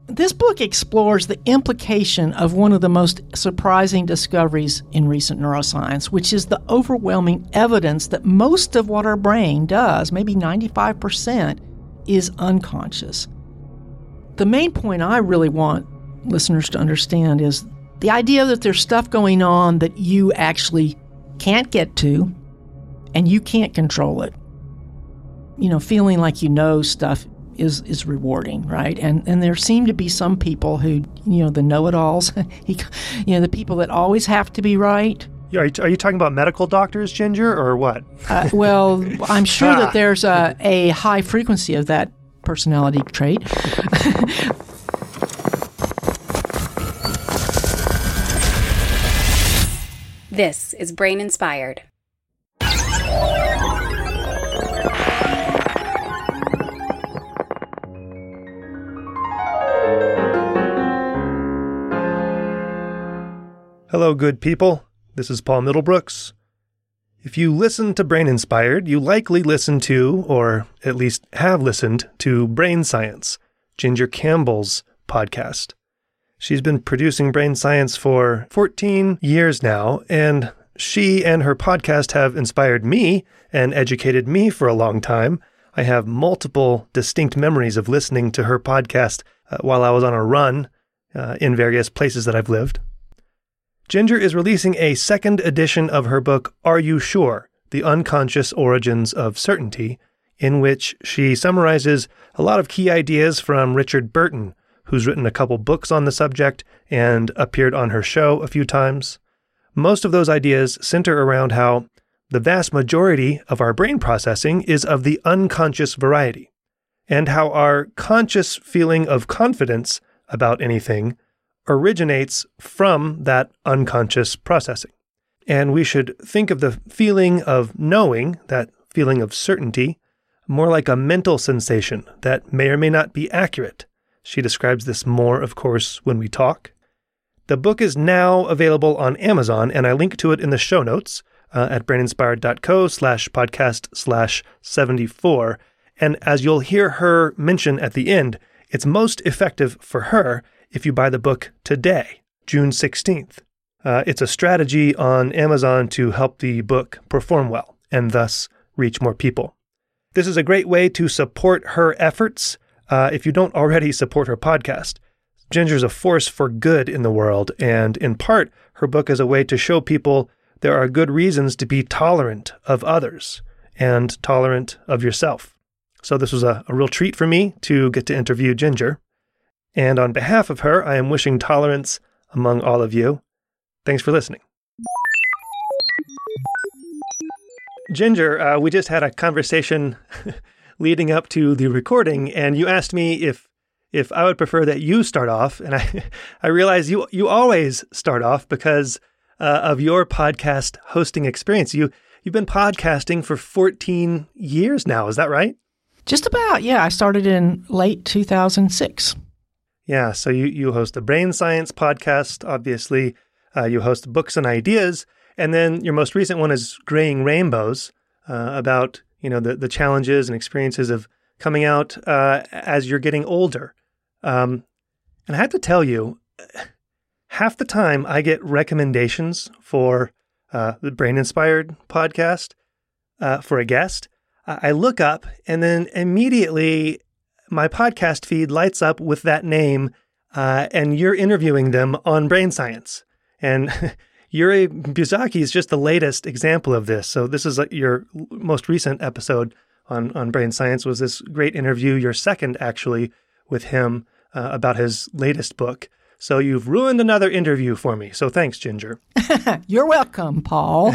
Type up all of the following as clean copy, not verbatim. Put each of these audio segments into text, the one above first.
This book explores the implication of one of the most surprising discoveries in recent neuroscience, which is the overwhelming evidence that most of what our brain does, maybe 95%, is unconscious. The main point I really want listeners to understand is the idea that there's stuff going on that you actually can't get to and you can't control it. Feeling like you know stuff is rewarding, right? And there seem to be some people who, the know-it-alls, the people that always have to be right. Are you talking about medical doctors, Ginger, or what? Well, I'm sure that there's a high frequency of that personality trait. This is Brain Inspired. Hello, good people. This is Paul Middlebrooks. If you listen to Brain Inspired, you likely listen to, or at least have listened to, Brain Science, Ginger Campbell's podcast. She's been producing Brain Science for 14 years now, and she and her podcast have inspired me and educated me for a long time. I have multiple distinct memories of listening to her podcast while I was on a run in various places that I've lived. Ginger is releasing a second edition of her book, Are You Sure? The Unconscious Origins of Certainty, in which she summarizes a lot of key ideas from Richard Burton, who's written a couple books on the subject and appeared on her show a few times. Most of those ideas center around how the vast majority of our brain processing is of the unconscious variety, and how our conscious feeling of confidence about anything originates from that unconscious processing. And we should think of the feeling of knowing, that feeling of certainty, more like a mental sensation that may or may not be accurate. She describes this more, of course, when we talk. The book is now available on Amazon, and I link to it in the show notes at braininspired.co/podcast/74. And as you'll hear her mention at the end, it's most effective for her if you buy the book today, June 16th. It's a strategy on Amazon to help the book perform well and thus reach more people. This is a great way to support her efforts if you don't already support her podcast. Ginger's a force for good in the world, and in part, her book is a way to show people there are good reasons to be tolerant of others and tolerant of yourself. So this was a real treat for me to get to interview Ginger. And on behalf of her, I am wishing tolerance among all of you. Thanks for listening. Ginger, we just had a conversation leading up to the recording, and you asked me if I would prefer that you start off. And I realize you always start off because of your podcast hosting experience. You've been podcasting for 14 years now. Is that right? Just about, yeah. I started in late 2006. Yeah, so you host a Brain Science podcast, obviously. You host Books and Ideas. And then your most recent one is Graying Rainbows, about the challenges and experiences of coming out as you're getting older. And I have to tell you, half the time I get recommendations for the Brain Inspired podcast for a guest. I look up and then immediately my podcast feed lights up with that name, and you're interviewing them on Brain Science. And Yuri Buzaki is just the latest example of this. So this is your most recent episode on Brain Science was this great interview, your second actually, with him about his latest book. So you've ruined another interview for me. So thanks, Ginger. You're welcome, Paul.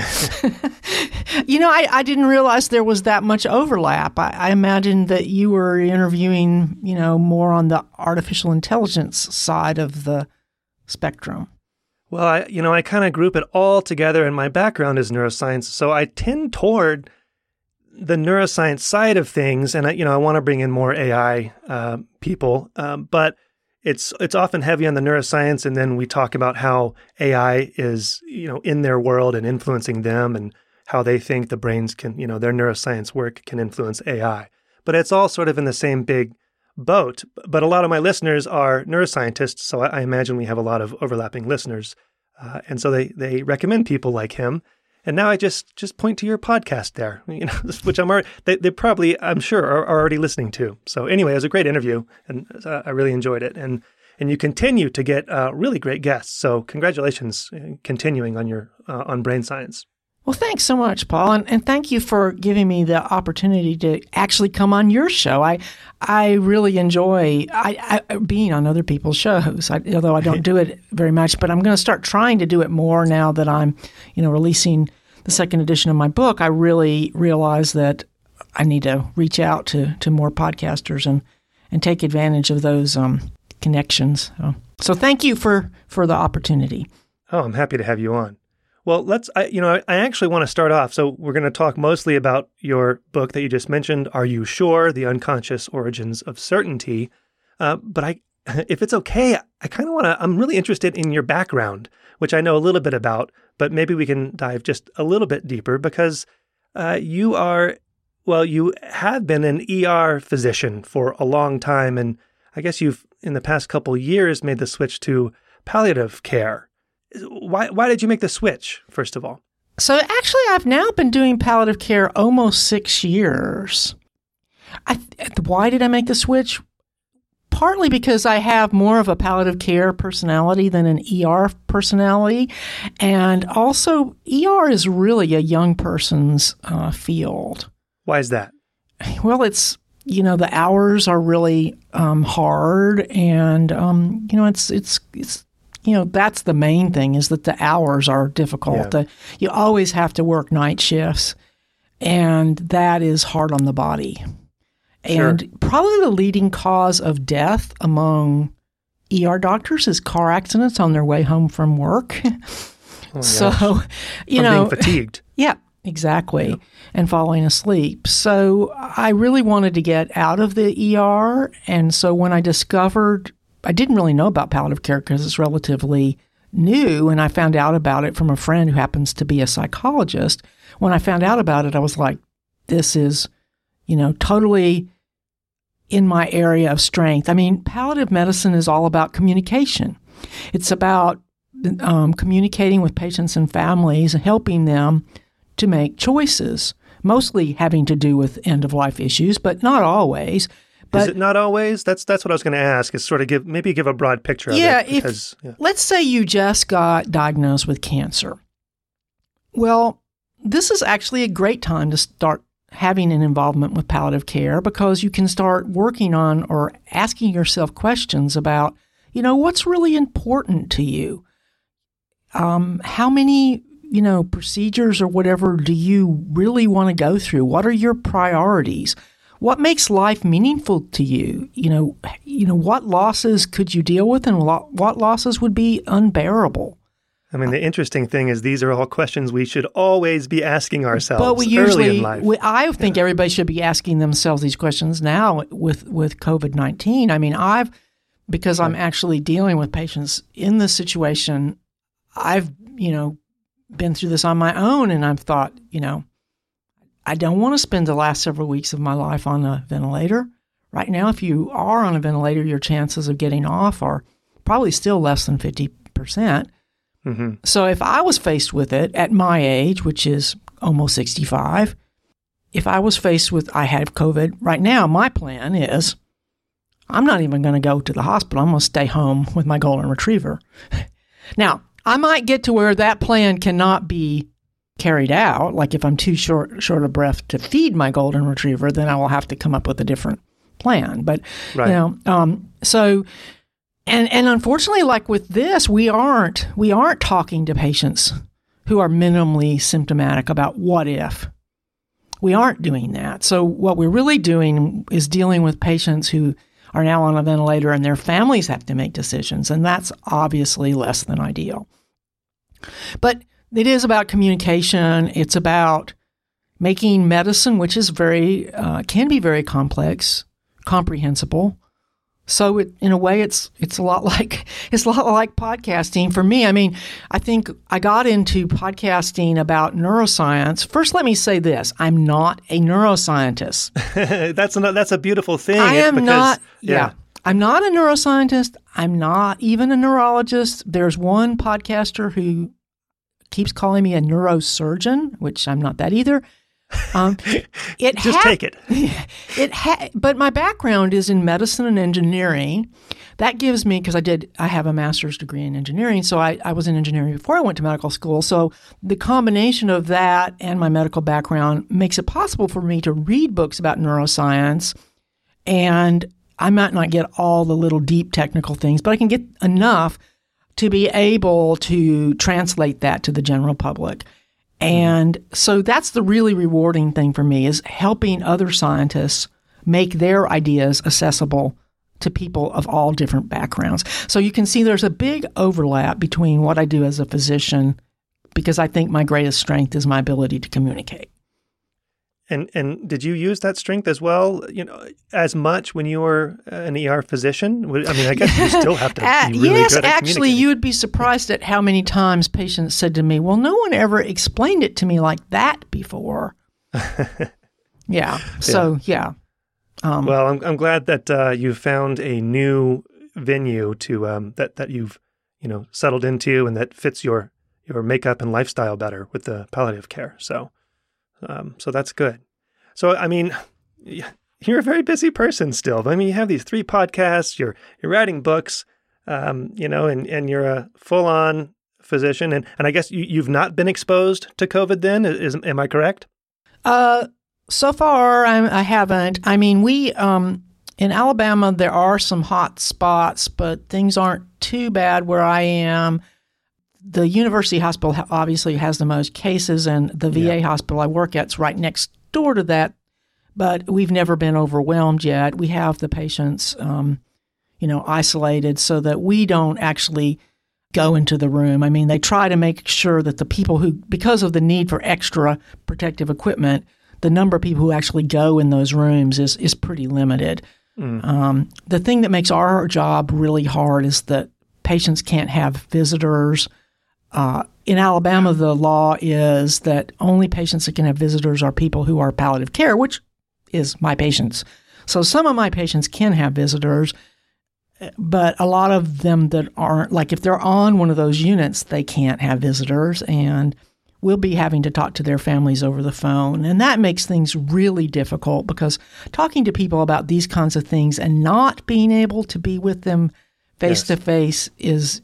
I didn't realize there was that much overlap. I imagined that you were interviewing, more on the artificial intelligence side of the spectrum. Well, I kind of group it all together, and my background is neuroscience, so I tend toward the neuroscience side of things, and I want to bring in more AI people, but it's often heavy on the neuroscience, and then we talk about how AI is, in their world and influencing them, and how they think the brains can, their neuroscience work can influence AI. But it's all sort of in the same big boat, but a lot of my listeners are neuroscientists, so I imagine we have a lot of overlapping listeners. And so they recommend people like him. And now I just point to your podcast there, which they probably, I'm sure, are already listening to. So anyway, it was a great interview, and I really enjoyed it. And you continue to get really great guests. So congratulations, continuing on your on Brain Science. Well, thanks so much, Paul, and thank you for giving me the opportunity to actually come on your show. I really enjoy being on other people's shows, although I don't do it very much. But I'm going to start trying to do it more now that I'm, releasing the second edition of my book. I really realize that I need to reach out to more podcasters and take advantage of those connections. So thank you for the opportunity. Oh, I'm happy to have you on. Well, I actually want to start off. So we're going to talk mostly about your book that you just mentioned, Are You Sure? The Unconscious Origins of Certainty. But if it's okay, I kind of I'm really interested in your background, which I know a little bit about, but maybe we can dive just a little bit deeper because you have been an ER physician for a long time. And I guess you've, in the past couple of years, made the switch to palliative care. Why did you make the switch, first of all? So actually, I've now been doing palliative care almost 6 years. Why did I make the switch? Partly because I have more of a palliative care personality than an ER personality. And also, ER is really a young person's field. Why is that? Well, it's, the hours are really hard. And, it's that's the main thing is that the hours are difficult. Yeah. You always have to work night shifts, and that is hard on the body. Sure. And probably the leading cause of death among ER doctors is car accidents on their way home from work. Oh, So, being fatigued. Yeah, exactly. Yeah. And falling asleep. So I really wanted to get out of the ER. And so when I didn't really know about palliative care because it's relatively new, and I found out about it from a friend who happens to be a psychologist. When I found out about it, I was like, this is, totally in my area of strength. I mean, palliative medicine is all about communication. It's about communicating with patients and families and helping them to make choices, mostly having to do with end-of-life issues, but not always. Is it not always? That's what I was going to ask, is sort of give a broad picture of it. Let's say you just got diagnosed with cancer. Well, this is actually a great time to start having an involvement with palliative care because you can start working on or asking yourself questions about, what's really important to you? How many, procedures or whatever do you really want to go through? What are your priorities? What makes life meaningful to you? What losses could you deal with and what losses would be unbearable? I mean, the interesting thing is these are all questions we should always be asking ourselves early in life. I think everybody should be asking themselves these questions now with COVID-19. I mean, because I'm actually dealing with patients in this situation, I've, been through this on my own, and I've thought, I don't want to spend the last several weeks of my life on a ventilator. Right now, if you are on a ventilator, your chances of getting off are probably still less than 50%. Mm-hmm. So if I was faced with it at my age, which is almost 65, if I was faced with, I have COVID right now, my plan is I'm not even going to go to the hospital. I'm going to stay home with my golden retriever. Now, I might get to where that plan cannot be carried out. Like if I'm too short of breath to feed my golden retriever, then I will have to come up with a different plan. But, right. So... And unfortunately, like with this, we aren't talking to patients who are minimally symptomatic about what if. We aren't doing that. So what we're really doing is dealing with patients who are now on a ventilator and their families have to make decisions, and that's obviously less than ideal. But it is about communication. It's about making medicine, which is can be very complex, comprehensible, So in a way, it's a lot like podcasting for me. I mean, I think I got into podcasting about neuroscience. First, let me say this: I'm not a neuroscientist. That's a beautiful thing. I am not. Yeah. I'm not a neuroscientist. I'm not even a neurologist. There's one podcaster who keeps calling me a neurosurgeon, which I'm not that either. Take it. But my background is in medicine and engineering. That gives me, because I have a master's degree in engineering, so I was in engineering before I went to medical school. So the combination of that and my medical background makes it possible for me to read books about neuroscience, and I might not get all the little deep technical things, but I can get enough to be able to translate that to the general public. And so that's the really rewarding thing for me, is helping other scientists make their ideas accessible to people of all different backgrounds. So you can see there's a big overlap between what I do as a physician, because I think my greatest strength is my ability to communicate. And did you use that strength as well, as much when you were an ER physician? I mean, I guess you still have to be really yes, good at actually, you would be surprised at how many times patients said to me, well, no one ever explained it to me like that before. Yeah. So, yeah. Well, I'm glad that you found a new venue to that you've settled into, and that fits your makeup and lifestyle better with the palliative care. So that's good. So, I mean, you're a very busy person still. I mean, you have these 3 podcasts, you're writing books, and you're a full-on physician. And I guess you've not been exposed to COVID then, am I correct? So far, I haven't. I mean, we, in Alabama, there are some hot spots, but things aren't too bad where I am. The University Hospital obviously has the most cases, and the VA hospital I work at is right next door to that, but we've never been overwhelmed yet. We have the patients, isolated so that we don't actually go into the room. I mean, they try to make sure that the people who, because of the need for extra protective equipment, the number of people who actually go in those rooms is pretty limited. The thing that makes our job really hard is that patients can't have visitors. In Alabama, the law is that only patients that can have visitors are people who are palliative care, which is my patients. So some of my patients can have visitors, but a lot of them that aren't, like if they're on one of those units, they can't have visitors, and we'll be having to talk to their families over the phone. And that makes things really difficult, because talking to people about these kinds of things and not being able to be with them face to face is,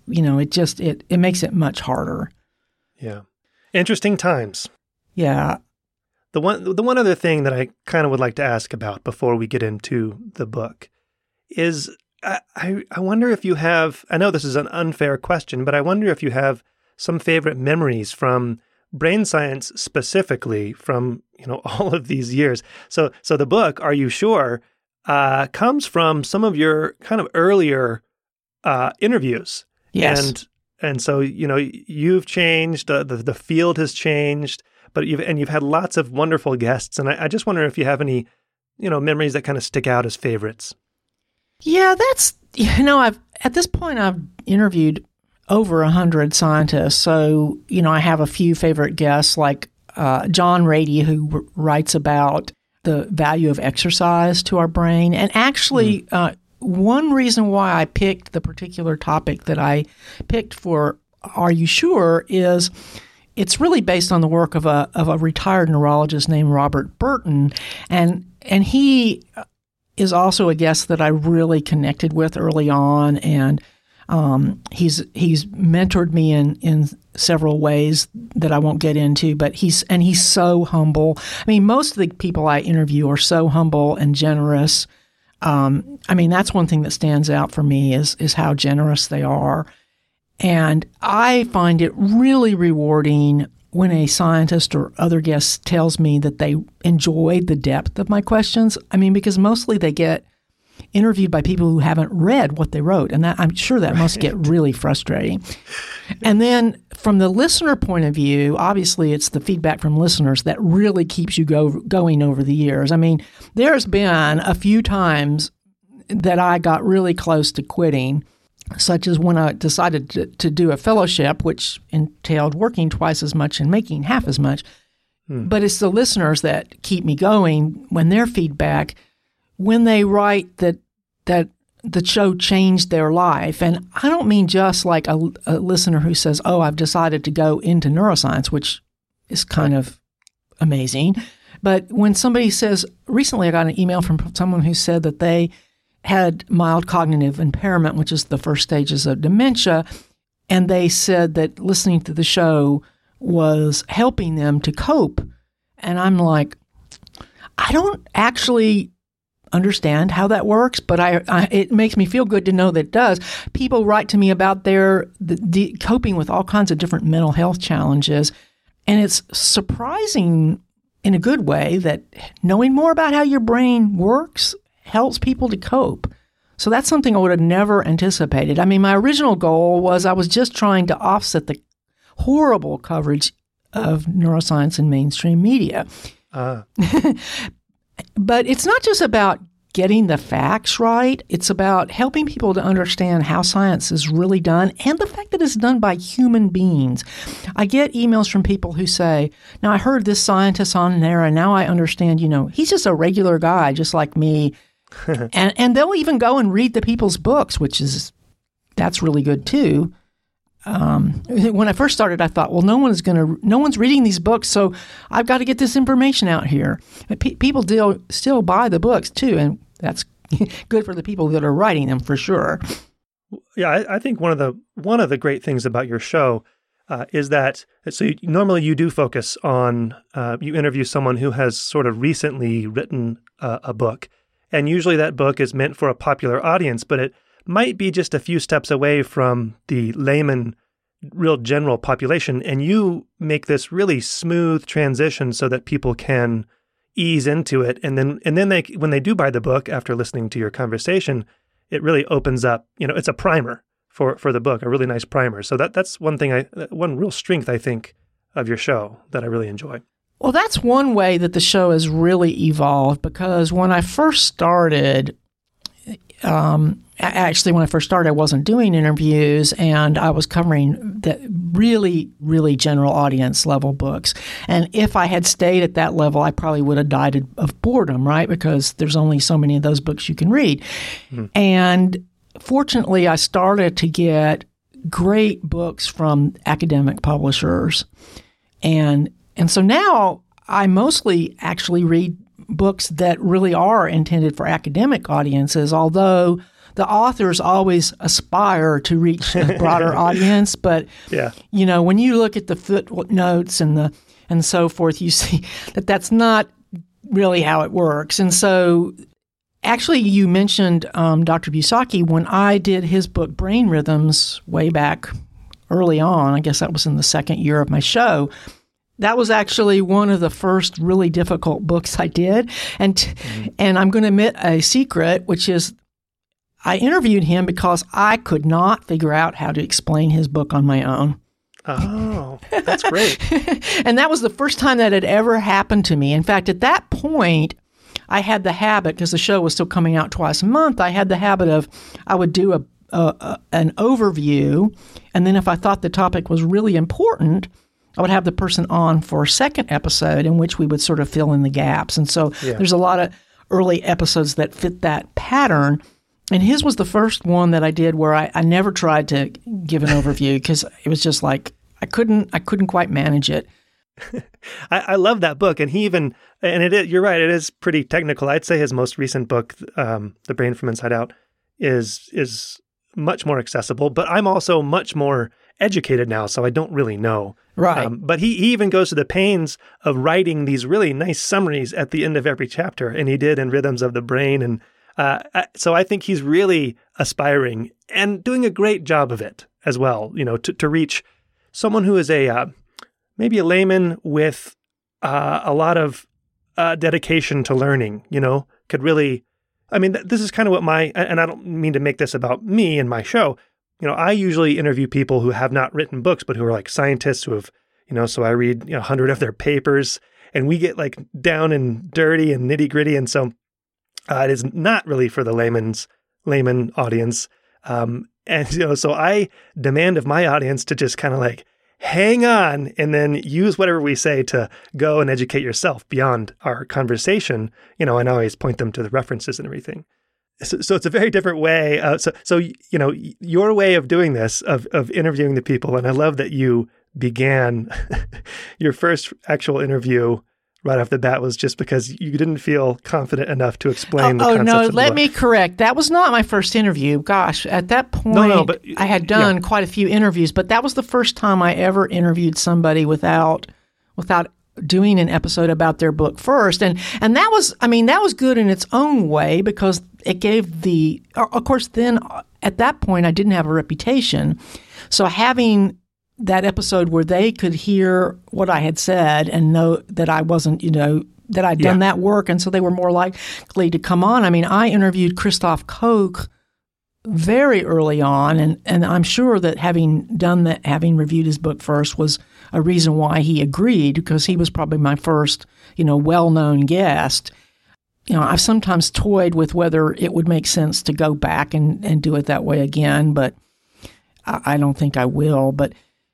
it makes it much harder. Yeah. Interesting times. Yeah. The one other thing that I kind of would like to ask about before we get into the book is I wonder if you have, I know this is an unfair question, but I wonder if you have some favorite memories from brain science specifically from, all of these years. So the book, Are You Sure, comes from some of your kind of earlier interviews. Yes. And so, you've changed, the field has changed, but you've had lots of wonderful guests. And I just wonder if you have any, memories that kind of stick out as favorites. Yeah, that's, at this point I've interviewed over 100 scientists. So, I have a few favorite guests like John Rady, who writes about the value of exercise to our brain. And actually, one reason why I picked the particular topic that I picked for Are You Sure is it's really based on the work of a retired neurologist named Robert Burton. And he is also a guest that I really connected with early on. And he's mentored me in several ways that I won't get into, but he's so humble. I mean, most of the people I interview are so humble and generous. That's one thing that stands out for me is how generous they are. And I find it really rewarding when a scientist or other guest tells me that they enjoyed the depth of my questions. Because mostly they get interviewed by people who haven't read what they wrote, and I'm sure that must get really frustrating. And then from the listener point of view, obviously it's the feedback from listeners that really keeps you going over the years. There's been a few times that I got really close to quitting, such as when I decided to do a fellowship, which entailed working twice as much and making half as much. But it's the listeners that keep me going when their feedback, when they write that the show changed their life. And I don't mean just like a listener who says, oh, I've decided to go into neuroscience, which is kind of amazing. But when somebody says, recently I got an email from someone who said that they had mild cognitive impairment, which is the first stages of dementia, and they said that listening to the show was helping them to cope. And I'm like, I don't actually understand how that works, but it makes me feel good to know that it does. People write to me about their coping with all kinds of different mental health challenges, and it's surprising in a good way that knowing more about how your brain works helps people to cope. So that's something I would have never anticipated. I mean, my original goal was I was just trying to offset the horrible coverage of neuroscience in mainstream media. But it's not just about getting the facts right. It's about helping people to understand how science is really done and the fact that it's done by human beings. I get emails from people who say, now I heard this scientist on there and now I understand, he's just a regular guy just like me. and they'll even go and read the people's books, that's really good too. When I first started, I thought, well, no one's reading these books, so I've got to get this information out here. People still buy the books too, and that's good for the people that are writing them for sure. Yeah, I think one of the great things about your show is that normally you do focus on you interview someone who has sort of recently written a book, and usually that book is meant for a popular audience, but it might be just a few steps away from the layman, real general population, and you make this really smooth transition so that people can ease into it, and then they, when they do buy the book after listening to your conversation, it really opens up. It's a primer for the book, a really nice primer. So that's one real strength I think of your show that I really enjoy. Well, that's one way that the show has really evolved, because when I first started. Actually, when I first started, I wasn't doing interviews, and I was covering the really, really general audience level books. And if I had stayed at that level, I probably would have died of boredom, right? Because there's only so many of those books you can read. And fortunately, I started to get great books from academic publishers. And so now I mostly actually read books that really are intended for academic audiences, although the authors always aspire to reach a broader audience. But, when you look at the footnotes and so forth, you see that that's not really how it works. And so actually you mentioned Dr. Busacki. When I did his book, Brain Rhythms, way back early on, I guess that was in the second year of my show, that was actually one of the first really difficult books I did. And I'm going to admit a secret, which is I interviewed him because I could not figure out how to explain his book on my own. Oh, that's great. And that was the first time that had ever happened to me. In fact, at that point, I had the habit, because the show was still coming out twice a month, I had the habit of I would do an overview, and then if I thought the topic was really important, I would have the person on for a second episode in which we would sort of fill in the gaps. And so there's a lot of early episodes that fit that pattern. And his was the first one that I did where I never tried to give an overview because it was just like I couldn't quite manage it. I love that book, and you're right, it is pretty technical. I'd say his most recent book, The Brain from Inside Out, is much more accessible. But I'm also much more educated now, so I don't really know. Right. But he even goes to the pains of writing these really nice summaries at the end of every chapter, and he did in Rhythms of the Brain. And so I think he's really aspiring and doing a great job of it as well, to reach someone who is maybe a layman with a lot of dedication to learning, could really, this is kind of what and I don't mean to make this about me and my show. I usually interview people who have not written books, but who are like scientists who have, so I read 100 of their papers, and we get like down and dirty and nitty gritty. And so it is not really for the layman's layman audience. And, so I demand of my audience to just kind of like hang on and then use whatever we say to go and educate yourself beyond our conversation. And I always point them to the references and everything. So it's a very different way. So your way of doing this, of interviewing the people, and I love that you began your first actual interview right off the bat was just because you didn't feel confident enough to explain the concepts no, of the let book. me correct. That was not my first interview. Gosh, at that point, but I had done quite a few interviews, but that was the first time I ever interviewed somebody without doing an episode about their book first. And that was good in its own way because it gave of course, then at that point, I didn't have a reputation. So having that episode where they could hear what I had said and know that I wasn't, that I'd done that work. And so they were more likely to come on. I mean, I interviewed Christoph Koch very early on. And I'm sure that having reviewed his book first was a reason why he agreed, because he was probably my first, well-known guest. I've sometimes toyed with whether it would make sense to go back and do it that way again, but I don't think I will. But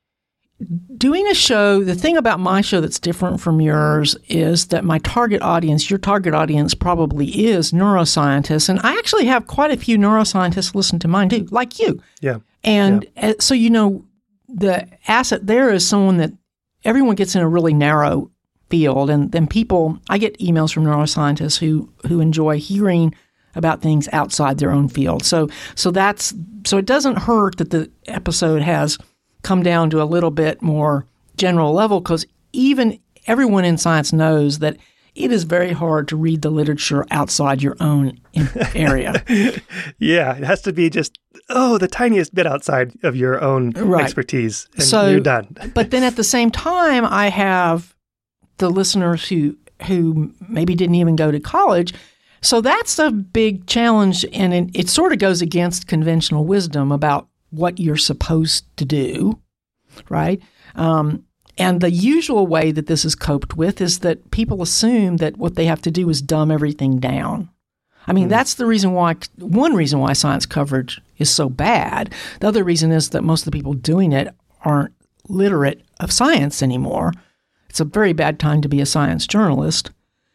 doing a show, the thing about my show that's different from yours is that your target audience probably is neuroscientists. And I actually have quite a few neuroscientists listen to mine too, like you. Yeah. And so, the asset there is someone that everyone gets in a really narrow field. And then I get emails from neuroscientists who enjoy hearing about things outside their own field. So it doesn't hurt that the episode has come down to a little bit more general level, because even everyone in science knows that it is very hard to read the literature outside your own area. Yeah, it has to be just, the tiniest bit outside of your own expertise, and you're done. But then at the same time, I have the listeners who maybe didn't even go to college. So that's a big challenge, and it sort of goes against conventional wisdom about what you're supposed to do, right? And the usual way that this is coped with is that people assume that what they have to do is dumb everything down. I mean, that's one reason why science coverage is so bad. The other reason is that most of the people doing it aren't literate of science anymore. It's a very bad time to be a science journalist.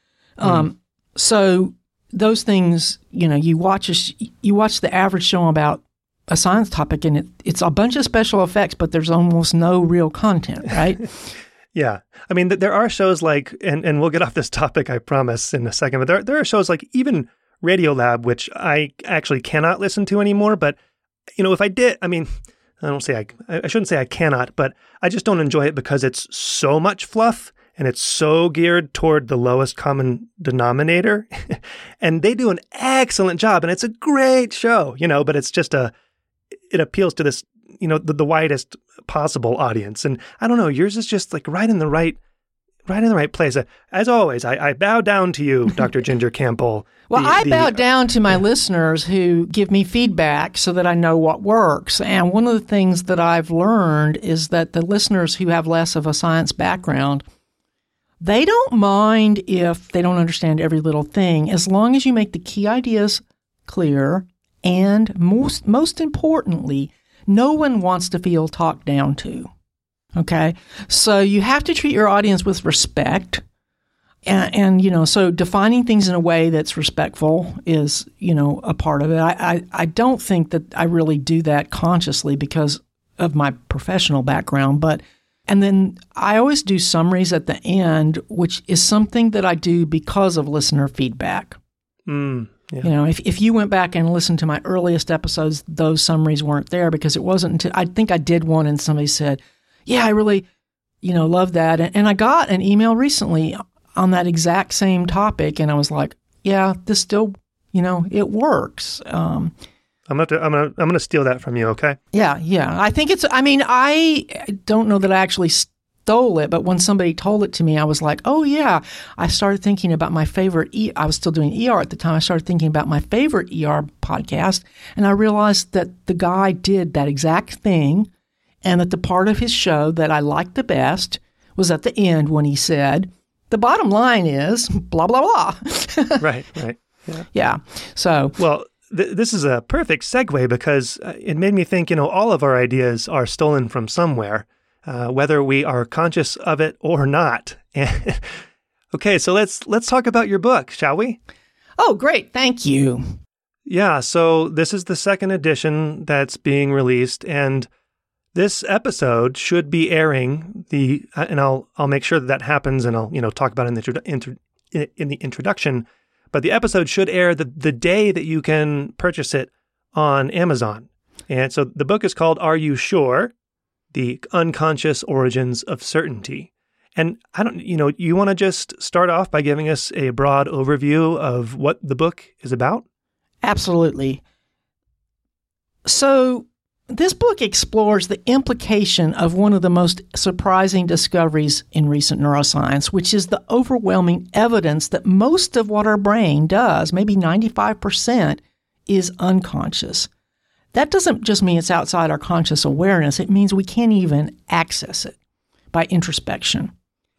So those things, you watch the average show about a science topic, and it's a bunch of special effects, but there's almost no real content, right? Yeah. I mean, there are shows like, and we'll get off this topic, I promise, in a second, but there are shows like even Radiolab, which I actually cannot listen to anymore. But, if I did, I mean, I shouldn't say I cannot, but I just don't enjoy it because it's so much fluff and it's so geared toward the lowest common denominator. And they do an excellent job, and it's a great show, but it's just it appeals to this, the widest possible audience. And I don't know, yours is just like right in the right place. As always, I bow down to you, Dr. Ginger Campbell. Well, I bow down to my listeners who give me feedback so that I know what works. And one of the things that I've learned is that the listeners who have less of a science background, they don't mind if they don't understand every little thing, as long as you make the key ideas clear. And most importantly, no one wants to feel talked down to. Okay? So you have to treat your audience with respect. And so defining things in a way that's respectful is, a part of it. I don't think that I really do that consciously because of my professional background, and then I always do summaries at the end, which is something that I do because of listener feedback. Yeah. If you went back and listened to my earliest episodes, those summaries weren't there because it wasn't until I think I did one and somebody said, yeah, I really, love that. And I got an email recently on that exact same topic. And I was like, yeah, this still, it works. I'm gonna steal that from you. Okay. Yeah. I think I don't know that I actually stole it, but when somebody told it to me, I was like, oh yeah. I started thinking about my favorite, I was still doing ER at the time. I started thinking about my favorite ER podcast, and I realized that the guy did that exact thing, and that the part of his show that I liked the best was at the end when he said, the bottom line is blah, blah, blah. Right. Yeah. So. Well, this is a perfect segue because it made me think, all of our ideas are stolen from somewhere, whether we are conscious of it or not. Okay, so let's talk about your book, shall we? Oh, great. Thank you. Yeah, so this is the second edition that's being released, and this episode should be airing and I'll make sure that happens, and I'll talk about it in the introduction. But the episode should air the day that you can purchase it on Amazon. And so the book is called Are You Sure? The Unconscious Origins of Certainty. And you want to just start off by giving us a broad overview of what the book is about? Absolutely. So this book explores the implication of one of the most surprising discoveries in recent neuroscience, which is the overwhelming evidence that most of what our brain does, maybe 95%, is unconscious. That doesn't just mean it's outside our conscious awareness. It means we can't even access it by introspection.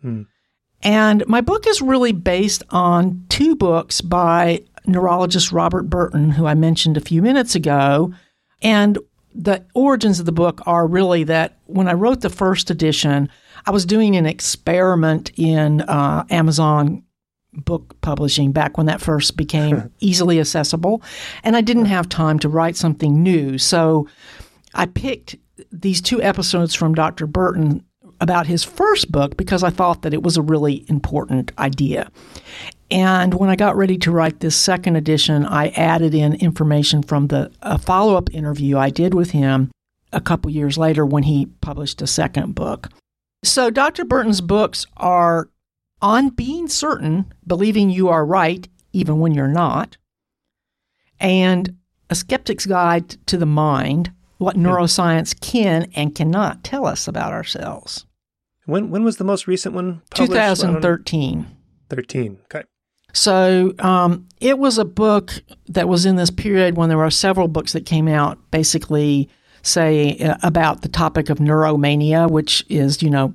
And my book is really based on two books by neurologist Robert Burton, who I mentioned a few minutes ago. And the origins of the book are really that when I wrote the first edition, I was doing an experiment in Amazon book publishing back when that first became easily accessible. And I didn't have time to write something new. So I picked these two episodes from Dr. Burton about his first book because I thought that it was a really important idea. And when I got ready to write this second edition, I added in information from a follow-up interview I did with him a couple years later when he published a second book. So Dr. Burton's books are On Being Certain, Believing You Are Right Even When You're Not, and A Skeptic's Guide to the Mind, What Neuroscience Can and Cannot Tell Us About Ourselves. When was the most recent one published? 2013. 13, okay. So it was a book that was in this period when there were several books that came out basically say about the topic of neuromania, which is,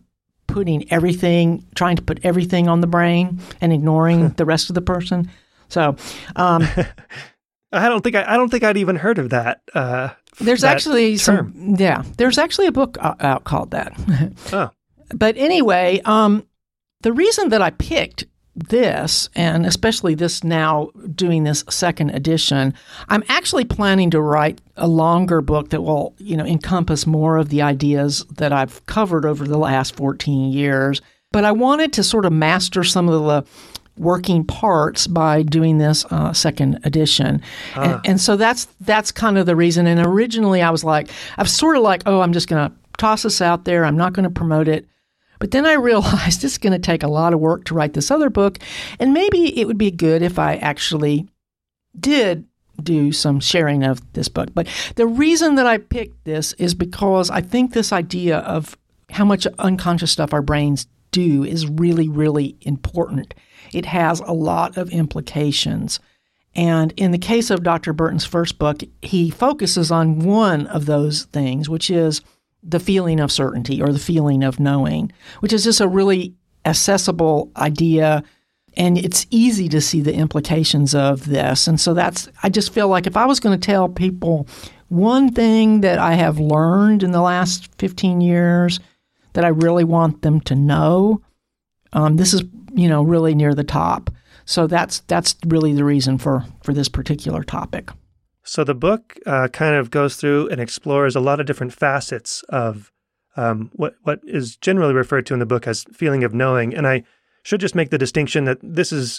trying to put everything on the brain and ignoring the rest of the person. So I don't think I'd even heard of that. There's that actually term. there's actually a book out called that. Oh. But anyway, the reason that I picked this, and especially this now doing this second edition, I'm actually planning to write a longer book that will, encompass more of the ideas that I've covered over the last 14 years. But I wanted to sort of master some of the working parts by doing this second edition. And so that's kind of the reason. And originally I was sort of like, oh, I'm just going to toss this out there. I'm not going to promote it. But then I realized it's going to take a lot of work to write this other book, and maybe it would be good if I actually did do some sharing of this book. But the reason that I picked this is because I think this idea of how much unconscious stuff our brains do is really, really important. It has a lot of implications. And in the case of Dr. Burton's first book, he focuses on one of those things, which is the feeling of certainty or the feeling of knowing, which is just a really accessible idea, and it's easy to see the implications of this. And so I just feel like if I was going to tell people one thing that I have learned in the last 15 years that I really want them to know, this is, really near the top. So that's really the reason for this particular topic. So the book kind of goes through and explores a lot of different facets of what is generally referred to in the book as feeling of knowing. And I should just make the distinction that this is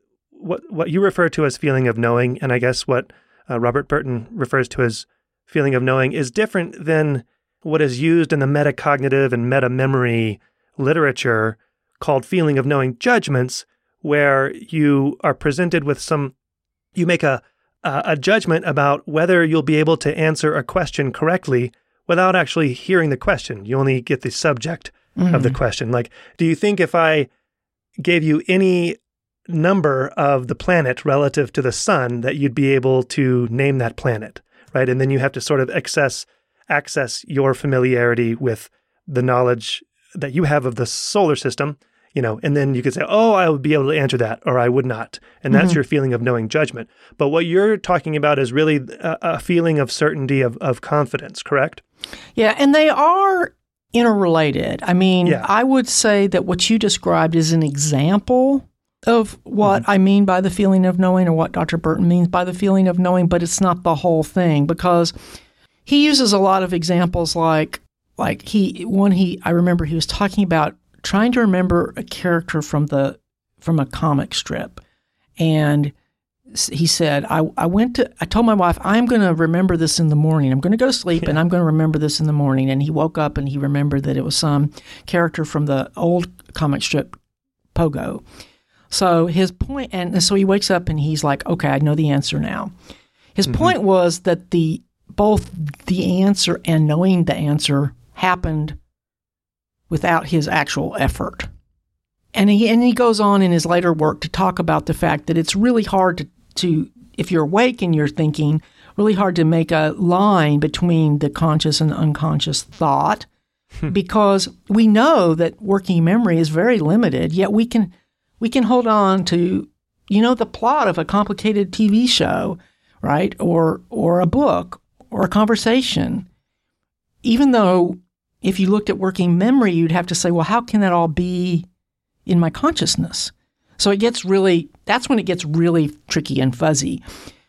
what you refer to as feeling of knowing, and I guess what Robert Burton refers to as feeling of knowing is different than what is used in the metacognitive and meta-memory literature called feeling of knowing judgments, where you are presented with you make a judgment about whether you'll be able to answer a question correctly without actually hearing the question. You only get the subject of the question. Like, do you think if I gave you any number of the planet relative to the sun that you'd be able to name that planet, right? And then you have to sort of access your familiarity with the knowledge that you have of the solar system, and then you could say, oh, I would be able to answer that, or I would not. And that's your feeling of knowing judgment. But what you're talking about is really a feeling of certainty, of confidence, correct? Yeah, and they are interrelated. I mean, Yeah. I would say that what you described is an example of what I mean by the feeling of knowing, or what Dr. Burton means by the feeling of knowing, but it's not the whole thing, because he uses a lot of examples I remember he was talking about trying to remember a character from a comic strip. And he said, I told my wife, I'm going to remember this in the morning. I'm going to go to sleep and I'm going to remember this in the morning. And he woke up and he remembered that it was some character from the old comic strip Pogo. So his point, and so he wakes up and he's like, okay, I know the answer now. His point was that both the answer and knowing the answer happened without his actual effort. And he goes on in his later work to talk about the fact that it's really hard to if you're awake and you're thinking, really hard to make a line between the conscious and unconscious thought, because we know that working memory is very limited, yet we can hold on to, the plot of a complicated TV show, right? Or a book or a conversation. Even though if you looked at working memory, you'd have to say, well, how can that all be in my consciousness? So that's when it gets really tricky and fuzzy.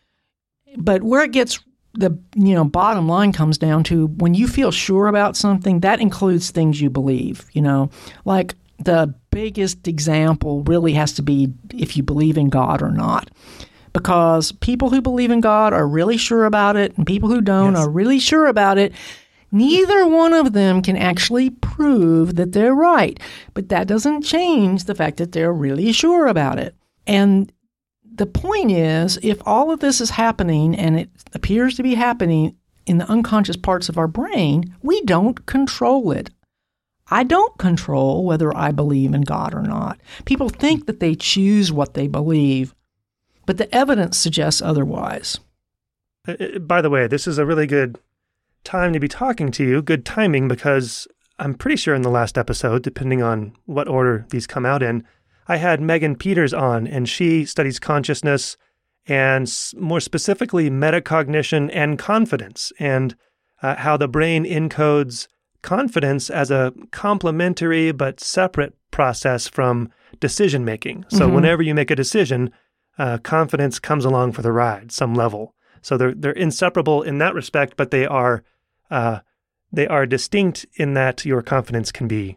But where it gets, the bottom line comes down to, when you feel sure about something, that includes things you believe, like the biggest example really has to be if you believe in God or not. Because people who believe in God are really sure about it, and people who don't are really sure about it. Neither one of them can actually prove that they're right, but that doesn't change the fact that they're really sure about it. And the point is, if all of this is happening, and it appears to be happening in the unconscious parts of our brain, we don't control it. I don't control whether I believe in God or not. People think that they choose what they believe, but the evidence suggests otherwise. By the way, this is a really good time to be talking to you. Good timing, because I'm pretty sure in the last episode, depending on what order these come out in, I had Megan Peters on, and she studies consciousness and more specifically metacognition and confidence, and how the brain encodes confidence as a complementary but separate process from decision making. So whenever you make a decision, confidence comes along for the ride, some level. So they're inseparable in that respect, but they are distinct in that your confidence can be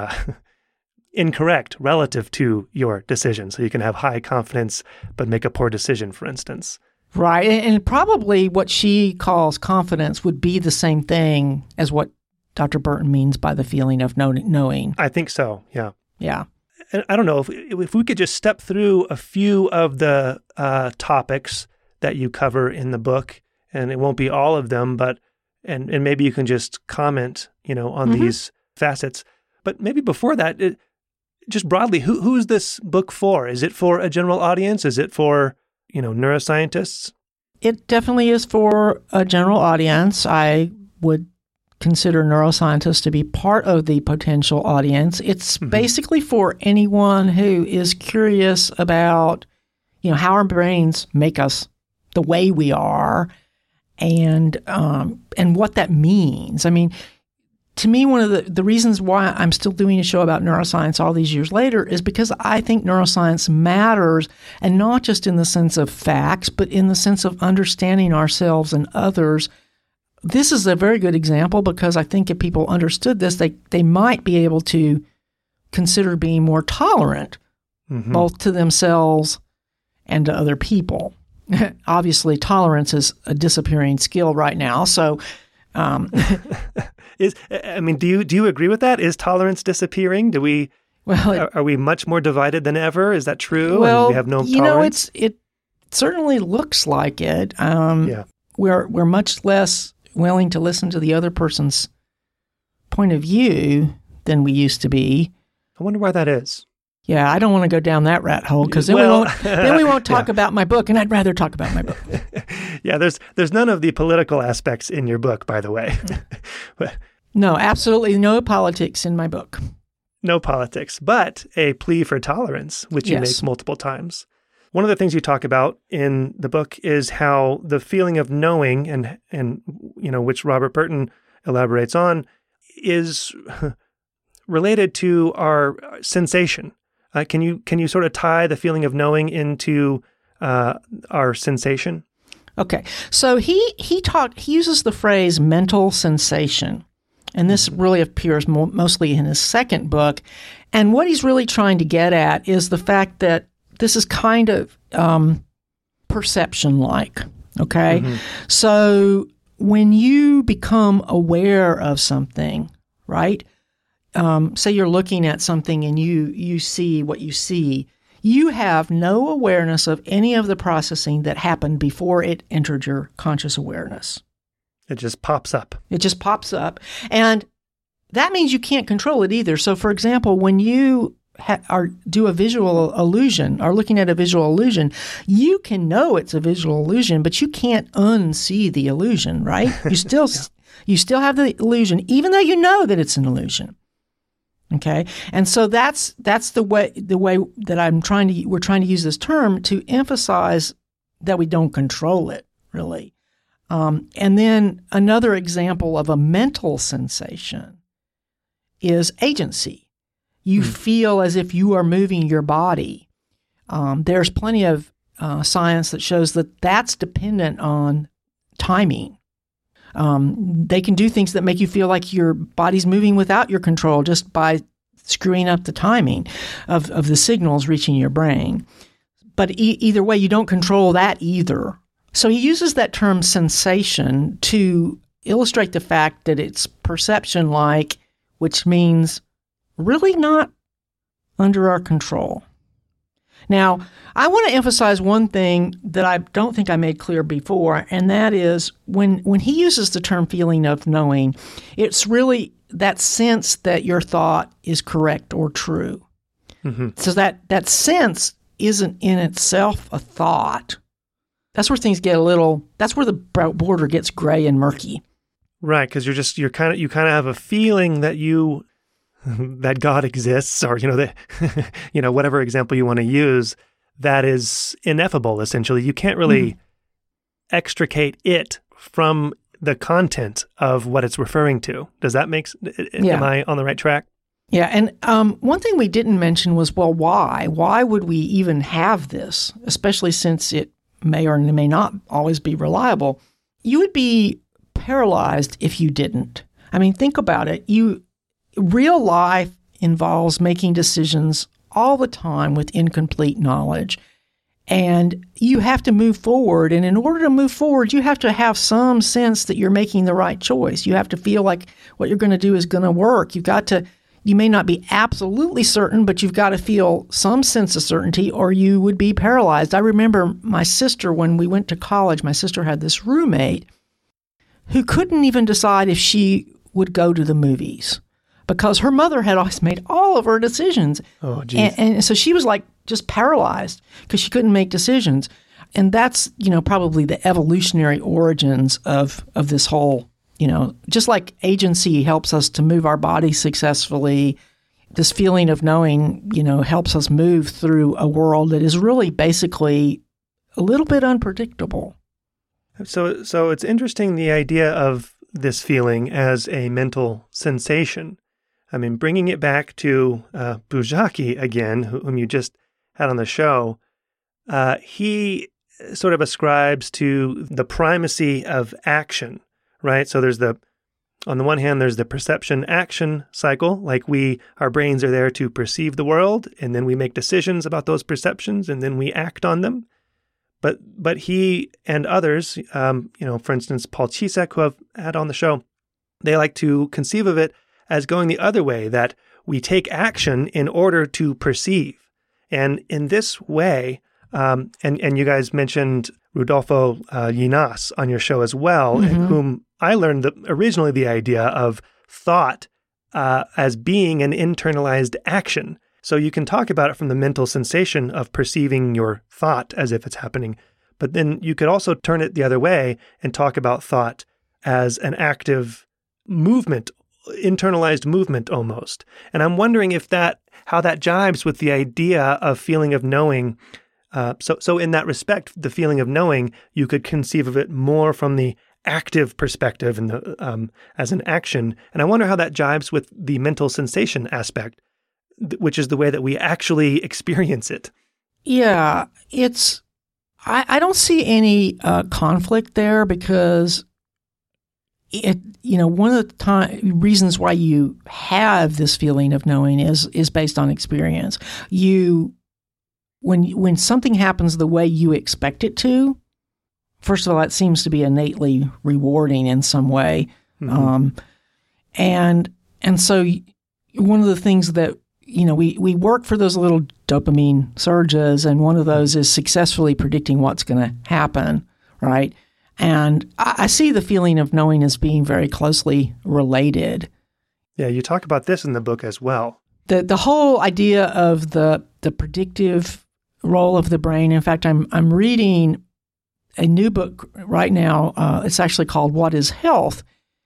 incorrect relative to your decision. So you can have high confidence but make a poor decision, for instance. Right, and probably what she calls confidence would be the same thing as what Dr. Burton means by the feeling of knowing. I think so, yeah. Yeah. And I don't know, if we could just step through a few of the topics that you cover in the book, and it won't be all of them, but and maybe you can just comment, on these facets. But maybe before that, just broadly, who's this book for? Is it for a general audience? Is it for, neuroscientists? It definitely is for a general audience. I would consider neuroscientists to be part of the potential audience. It's basically for anyone who is curious about, how our brains make us the way we are, and what that means. I mean, to me, one of the reasons why I'm still doing a show about neuroscience all these years later is because I think neuroscience matters, and not just in the sense of facts, but in the sense of understanding ourselves and others. This is a very good example, because I think if people understood this, they might be able to consider being more tolerant, both to themselves and to other people. Obviously, tolerance is a disappearing skill right now. So, do you agree with that? Is tolerance disappearing? Are we much more divided than ever? Is that true? Well, and we have no tolerance? It certainly looks like it. We're much less willing to listen to the other person's point of view than we used to be. I wonder why that is. Yeah, I don't want to go down that rat hole, because then we won't talk about my book, and I'd rather talk about my book. Yeah, there's none of the political aspects in your book, by the way. No, absolutely no politics in my book. no politics, but a plea for tolerance, which you make multiple times. One of the things you talk about in the book is how the feeling of knowing, and which Robert Burton elaborates on, is related to our sensation. Can you sort of tie the feeling of knowing into our sensation? Okay, so he uses the phrase mental sensation, and this really appears mostly in his second book. And what he's really trying to get at is the fact that this is kind of perception-like. Okay, so when you become aware of something, right? Say you're looking at something and you see what you see. You have no awareness of any of the processing that happened before it entered your conscious awareness. It just pops up. It just pops up. And that means you can't control it either. So, for example, when you do a visual illusion or looking at a visual illusion, you can know it's a visual illusion, but you can't unsee the illusion, right? You still you still have the illusion, even though you know that it's an illusion. Okay, and so that's the way that we're trying to use this term to emphasize that we don't control it, really. And then another example of a mental sensation is agency. You feel as if you are moving your body. There's plenty of science that shows that that's dependent on timing. They can do things that make you feel like your body's moving without your control just by screwing up the timing of the signals reaching your brain. But either way, you don't control that either. So he uses that term sensation to illustrate the fact that it's perception-like, which means really not under our control. Now, I want to emphasize one thing that I don't think I made clear before, and that is when he uses the term feeling of knowing, it's really that sense that your thought is correct or true. So that sense isn't in itself a thought. That's where things get that's where the border gets gray and murky. Right, because you kind of have a feeling that that God exists, or whatever example you want to use, that is ineffable. Essentially, you can't really extricate it from the content of what it's referring to. Does that make? Am I on the right track? Yeah, and one thing we didn't mention was, well, why? Why would we even have this? Especially since it may or may not always be reliable. You would be paralyzed if you didn't. I mean, think about it. Real life involves making decisions all the time with incomplete knowledge. And you have to move forward. And in order to move forward, you have to have some sense that you're making the right choice. You have to feel like what you're going to do is going to work. You may not be absolutely certain, but you've got to feel some sense of certainty or you would be paralyzed. I remember my sister, when we went to college, my sister had this roommate who couldn't even decide if she would go to the movies, because her mother had always made all of her decisions. Oh, geez. And so she was like just paralyzed because she couldn't make decisions. And that's, probably the evolutionary origins of this whole, just like agency helps us to move our body successfully, this feeling of knowing, helps us move through a world that is really basically a little bit unpredictable. So it's interesting, the idea of this feeling as a mental sensation. I mean, bringing it back to Bujaki again, whom you just had on the show, he sort of ascribes to the primacy of action, right? So on the one hand, there's the perception-action cycle, like our brains are there to perceive the world, and then we make decisions about those perceptions, and then we act on them. But he and others, for instance, Paul Chesek, who I've had on the show, they like to conceive of it as going the other way, that we take action in order to perceive. And in this way, and you guys mentioned Rudolfo Ginas on your show as well, whom I learned originally the idea of thought as being an internalized action. So you can talk about it from the mental sensation of perceiving your thought as if it's happening, but then you could also turn it the other way and talk about thought as an active movement internalized movement almost. And I'm wondering how that jibes with the idea of feeling of knowing. So in that respect, the feeling of knowing, you could conceive of it more from the active perspective and as an action. And I wonder how that jibes with the mental sensation aspect, which is the way that we actually experience it. Yeah, I don't see any conflict there because one of the reasons why you have this feeling of knowing is based on experience. When something happens the way you expect it to, first of all, it seems to be innately rewarding in some way. Mm-hmm. And so one of the things that, we work for those little dopamine surges, and one of those is successfully predicting what's going to happen, right? And I see the feeling of knowing as being very closely related. Yeah, you talk about this in the book as well. The whole idea of the predictive role of the brain. In fact, I'm reading a new book right now. It's actually called What is Health?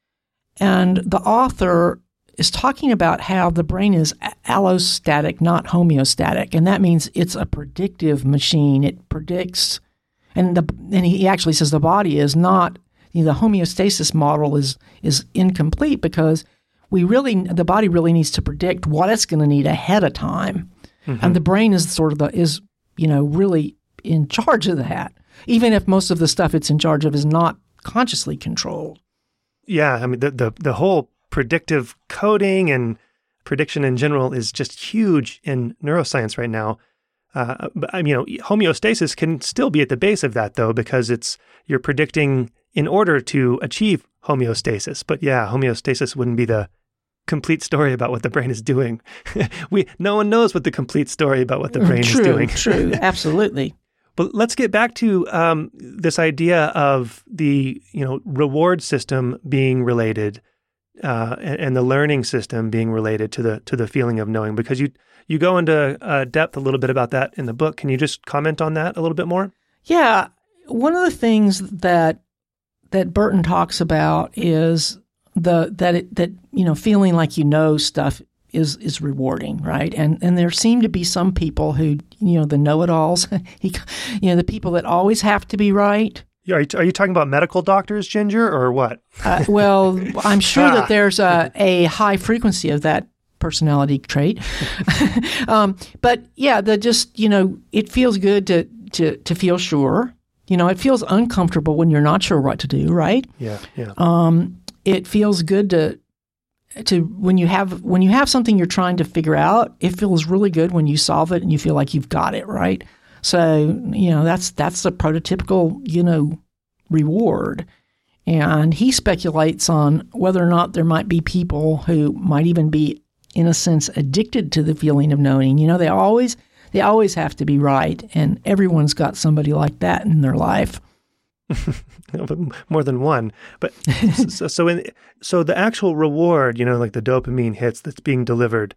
And the author is talking about how the brain is allostatic, not homeostatic. And that means it's a predictive machine. It predicts, and he actually says the body is not, the homeostasis model is incomplete because the body really needs to predict what it's going to need ahead of time. Mm-hmm. And the brain is sort of really in charge of that, even if most of the stuff it's in charge of is not consciously controlled. Yeah, I mean, the whole predictive coding and prediction in general is just huge in neuroscience right now. But homeostasis can still be at the base of that, though, because you're predicting in order to achieve homeostasis. But yeah, homeostasis wouldn't be the complete story about what the brain is doing. No one knows what the complete story about what the brain is doing. True, absolutely. But let's get back to this idea of the reward system being related and the learning system being related to the feeling of knowing, because you go into depth a little bit about that in the book. Can you just comment on that a little bit more? Yeah, one of the things that Burton talks about is that feeling like stuff is rewarding, right? And there seem to be some people who, the know-it-alls, the people that always have to be right. Yeah, are you talking about medical doctors, Ginger, or what? Well, I'm sure that there's a high frequency of that personality trait. But yeah, it feels good to feel sure. It feels uncomfortable when you're not sure what to do, right? Yeah. It feels good to when you have something you're trying to figure out. It feels really good when you solve it and you feel like you've got it, right? So that's the prototypical reward. And he speculates on whether or not there might be people who might even be, in a sense, addicted to the feeling of knowing. They always have to be right, and everyone's got somebody like that in their life. More than one. But so the actual reward, like the dopamine hits that's being delivered,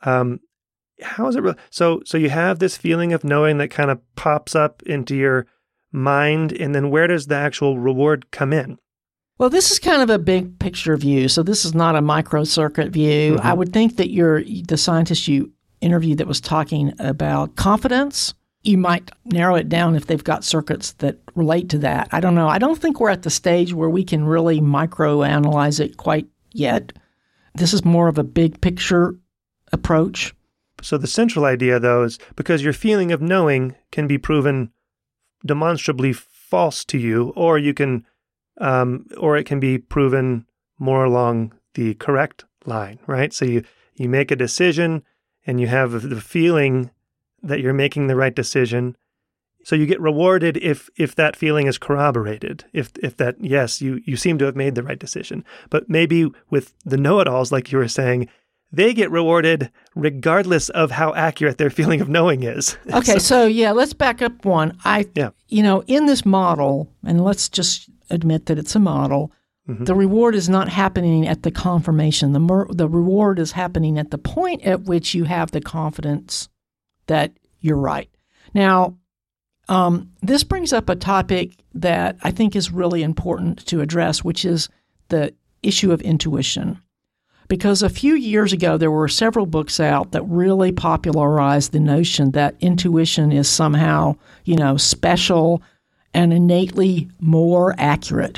how is it? So you have this feeling of knowing that kind of pops up into your mind, and then where does the actual reward come in? Well, this is kind of a big picture view, so this is not a microcircuit view. Mm-hmm. I would think that the scientist you interviewed that was talking about confidence, you might narrow it down if they've got circuits that relate to that. I don't know. I don't think we're at the stage where we can really microanalyze it quite yet. This is more of a big picture approach. So the central idea, though, is because your feeling of knowing can be proven demonstrably false to you, or you can, or it can be proven more along the correct line, right? So you make a decision, and you have the feeling that you're making the right decision. So you get rewarded if that feeling is corroborated, if that, yes, you seem to have made the right decision. But maybe with the know-it-alls, like you were saying, they get rewarded regardless of how accurate their feeling of knowing is. Okay, so let's back up one. In this model, and let's just admit that it's a model, mm-hmm. The reward is not happening at the confirmation. The reward is happening at the point at which you have the confidence that you're right. Now, this brings up a topic that I think is really important to address, which is the issue of intuition. Because a few years ago, there were several books out that really popularized the notion that intuition is somehow, special and innately more accurate.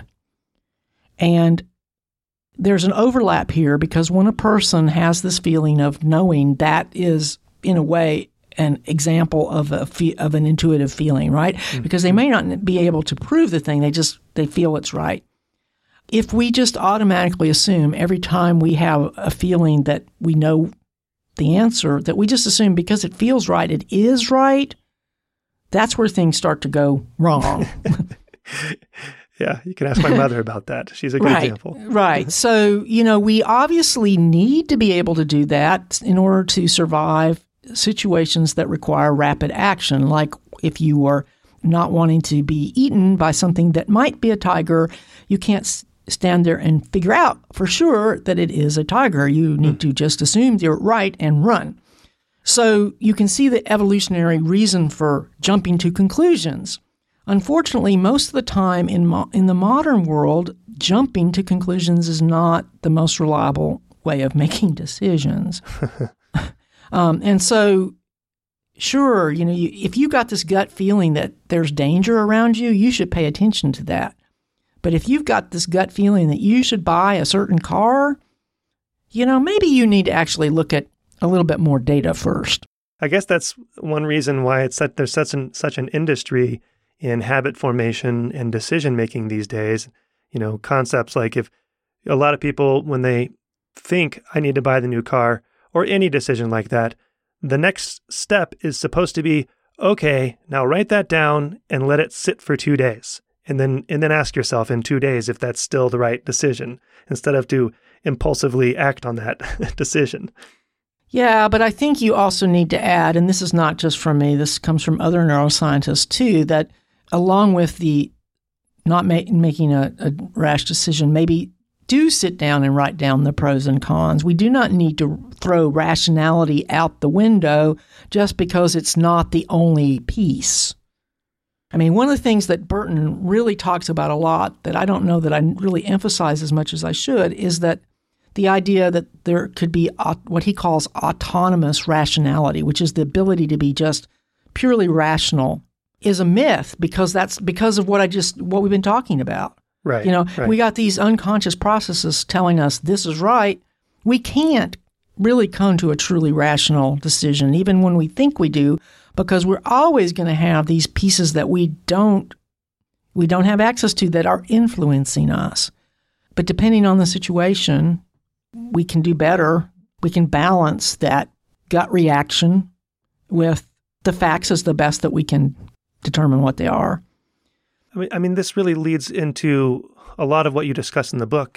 And there's an overlap here because when a person has this feeling of knowing, that is, in a way, an example of an intuitive feeling, right? Mm-hmm. Because they may not be able to prove the thing, they feel it's right. If we just automatically assume every time we have a feeling that we know the answer, that we just assume because it feels right, it is right, that's where things start to go wrong. Yeah, you can ask my mother about that. She's a good example. Right. So, we obviously need to be able to do that in order to survive situations that require rapid action, like if you are not wanting to be eaten by something that might be a tiger, you can't stand there and figure out for sure that it is a tiger. You need to just assume you're right and run. So you can see the evolutionary reason for jumping to conclusions. Unfortunately, most of the time in the modern world, jumping to conclusions is not the most reliable way of making decisions. And so, sure, if you got this gut feeling that there's danger around you, you should pay attention to that. But if you've got this gut feeling that you should buy a certain car, maybe you need to actually look at a little bit more data first. I guess that's one reason why there's such an industry in habit formation and decision-making these days. Concepts like if a lot of people, when they think I need to buy the new car or any decision like that, the next step is supposed to be, okay, now write that down and let it sit for 2 days. And then ask yourself in 2 days if that's still the right decision, instead of to impulsively act on that decision. Yeah, but I think you also need to add, and this is not just from me, this comes from other neuroscientists too, that along with the not making a rash decision, maybe do sit down and write down the pros and cons. We do not need to throw rationality out the window just because it's not the only piece. I mean, one of the things that Burton really talks about a lot that I don't know that I really emphasize as much as I should is that the idea that there could be what he calls autonomous rationality, which is the ability to be just purely rational, is a myth because that's because of what we've been talking about. Right. Right. We got these unconscious processes telling us this is right. We can't really come to a truly rational decision, even when we think we do, because we're always going to have these pieces that we don't have access to that are influencing us. But depending on the situation, we can do better. We can balance that gut reaction with the facts as the best that we can determine what they are. I mean, this really leads into a lot of what you discuss in the book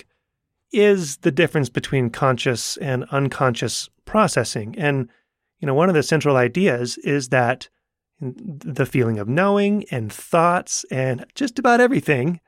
is the difference between conscious and unconscious processing. And, one of the central ideas is that the feeling of knowing and thoughts and just about everything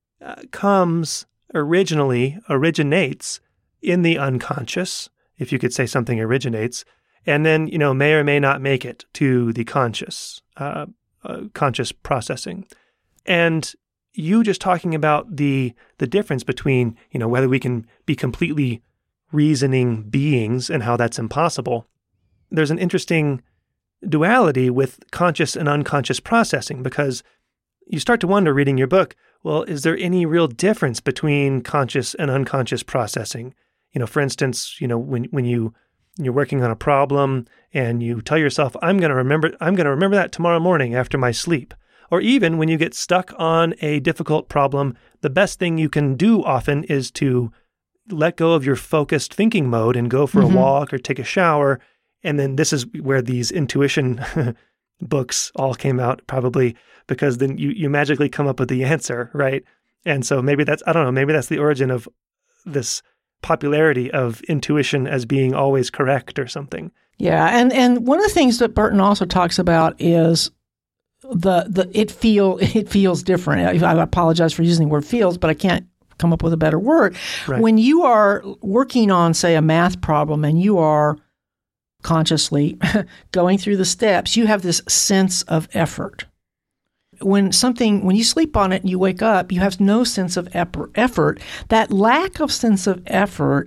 originates in the unconscious, if you could say something originates, and then, may or may not make it to the conscious processing. And you just talking about the difference between, whether we can be completely reasoning beings and how that's impossible. There's an interesting duality with conscious and unconscious processing because you start to wonder reading your book, well, is there any real difference between conscious and unconscious processing? For instance, when you're working on a problem and you tell yourself, I'm going to remember that tomorrow morning after my sleep. Or even when you get stuck on a difficult problem, the best thing you can do often is to let go of your focused thinking mode and go for a walk or take a shower. And then this is where these intuition books all came out, probably, because then you magically come up with the answer, right? And so maybe that's the origin of this popularity of intuition as being always correct or something. Yeah, and one of the things that Burton also talks about is it feels different. I apologize for using the word feels, but I can't come up with a better word. Right. When you are working on, say, a math problem and you are consciously going through the steps, you have this sense of effort. When you sleep on it and you wake up, you have no sense of effort. That lack of sense of effort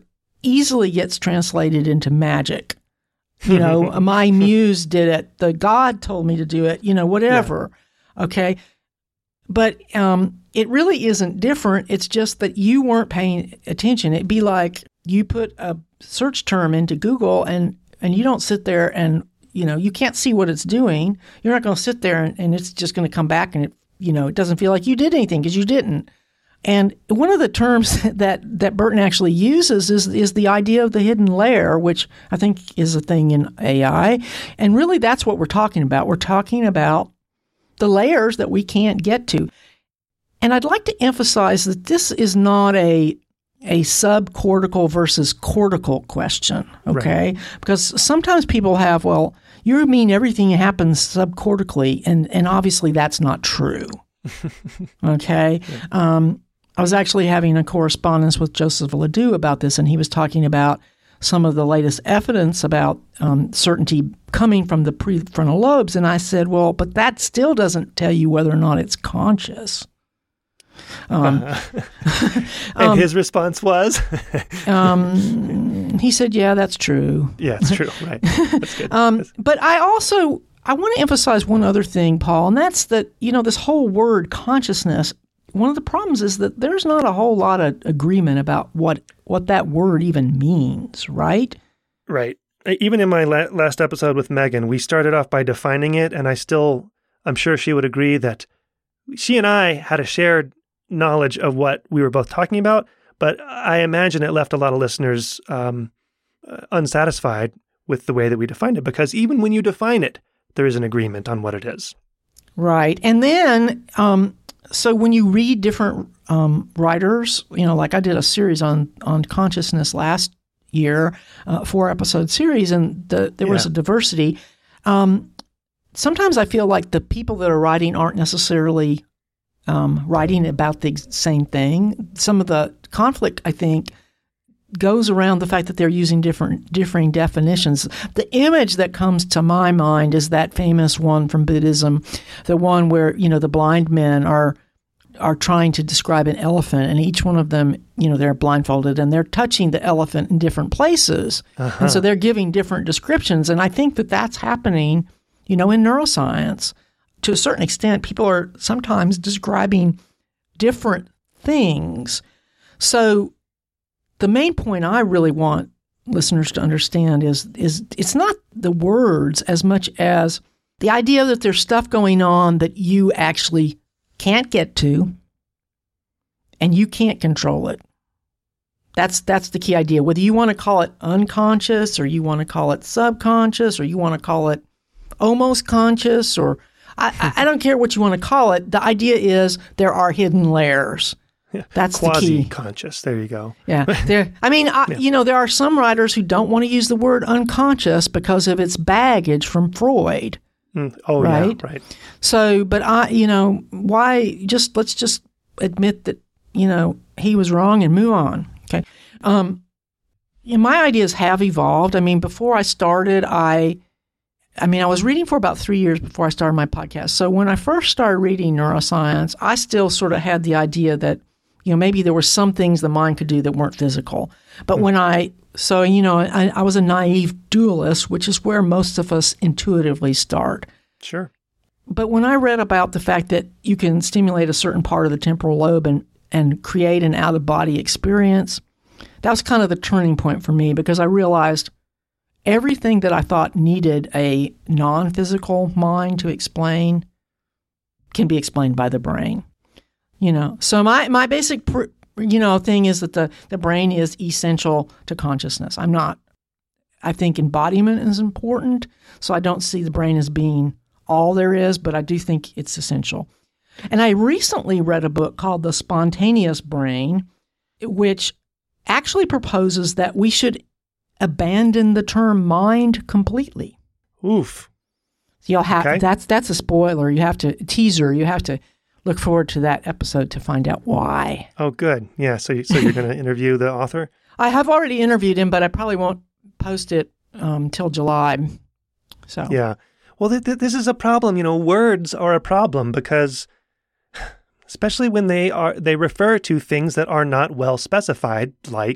easily gets translated into magic. You know, my muse did it. The God told me to do it, whatever. Yeah. Okay. But it really isn't different. It's just that you weren't paying attention. It'd be like you put a search term into Google and you don't sit there and, you can't see what it's doing. You're not going to sit there and it's just going to come back and it doesn't feel like you did anything because you didn't. And one of the terms that Burton actually uses is the idea of the hidden layer, which I think is a thing in AI. And really that's what we're talking about. We're talking about the layers that we can't get to. And I'd like to emphasize that this is not a subcortical versus cortical question, okay? Right. Because sometimes people have, well, you mean everything happens subcortically, and obviously that's not true, okay? Yeah. I was actually having a correspondence with Joseph Ledoux about this, and he was talking about some of the latest evidence about certainty coming from the prefrontal lobes. And I said, well, but that still doesn't tell you whether or not it's conscious. And his response was? He said, yeah, that's true. Yeah, it's true. Right. That's good. But I want to emphasize one other thing, Paul, and that's that, this whole word consciousness, one of the problems is that there's not a whole lot of agreement about what that word even means, right? Right. Even in my last episode with Megan, we started off by defining it, and I'm sure she would agree that she and I had a shared knowledge of what we were both talking about, but I imagine it left a lot of listeners unsatisfied with the way that we defined it, because even when you define it, there is an agreement on what it is. Right. And then so when you read different writers, like I did a series on consciousness last year, 4-episode series, and there was a diversity. Sometimes I feel like the people that are writing aren't necessarily writing about the same thing. Some of the conflict, I think, goes around the fact that they're using differing definitions. The image that comes to my mind is that famous one from Buddhism, the one where, the blind men are trying to describe an elephant, and each one of them, they're blindfolded and they're touching the elephant in different places. Uh-huh. And so they're giving different descriptions. And I think that that's happening, in neuroscience. To a certain extent, people are sometimes describing different things. So the main point I really want listeners to understand is it's not the words as much as the idea that there's stuff going on that you actually can't get to and you can't control it. That's the key idea. Whether you want to call it unconscious or you want to call it subconscious or you want to call it almost conscious, or I don't care what you want to call it. The idea is there are hidden layers. Yeah. That's the key. Quasi-conscious. There you go. Yeah. There are some writers who don't want to use the word unconscious because of its baggage from Freud. Oh, right? Yeah, right. So, but let's just admit that, he was wrong and move on. Okay. My ideas have evolved. Before I started, I was reading for about 3 years before I started my podcast. So when I first started reading neuroscience, I still sort of had the idea that, maybe there were some things the mind could do that weren't physical. But when I was a naive dualist, which is where most of us intuitively start. Sure. But when I read about the fact that you can stimulate a certain part of the temporal lobe and create an out-of-body experience, that was kind of the turning point for me, because I realized everything that I thought needed a non-physical mind to explain can be explained by the brain. So my basic thing is that the brain is essential to consciousness. I think embodiment is important, so I don't see the brain as being all there is, but I do think it's essential. And I recently read a book called The Spontaneous Brain, which actually proposes that we should abandon the term mind completely. Oof. Okay. That's a spoiler. You have to look forward to that episode to find out why. Oh, good. Yeah. So you're going to interview the author? I have already interviewed him, but I probably won't post it till July. So yeah. Well, this is a problem. Words are a problem because, especially when they refer to things that are not well specified, like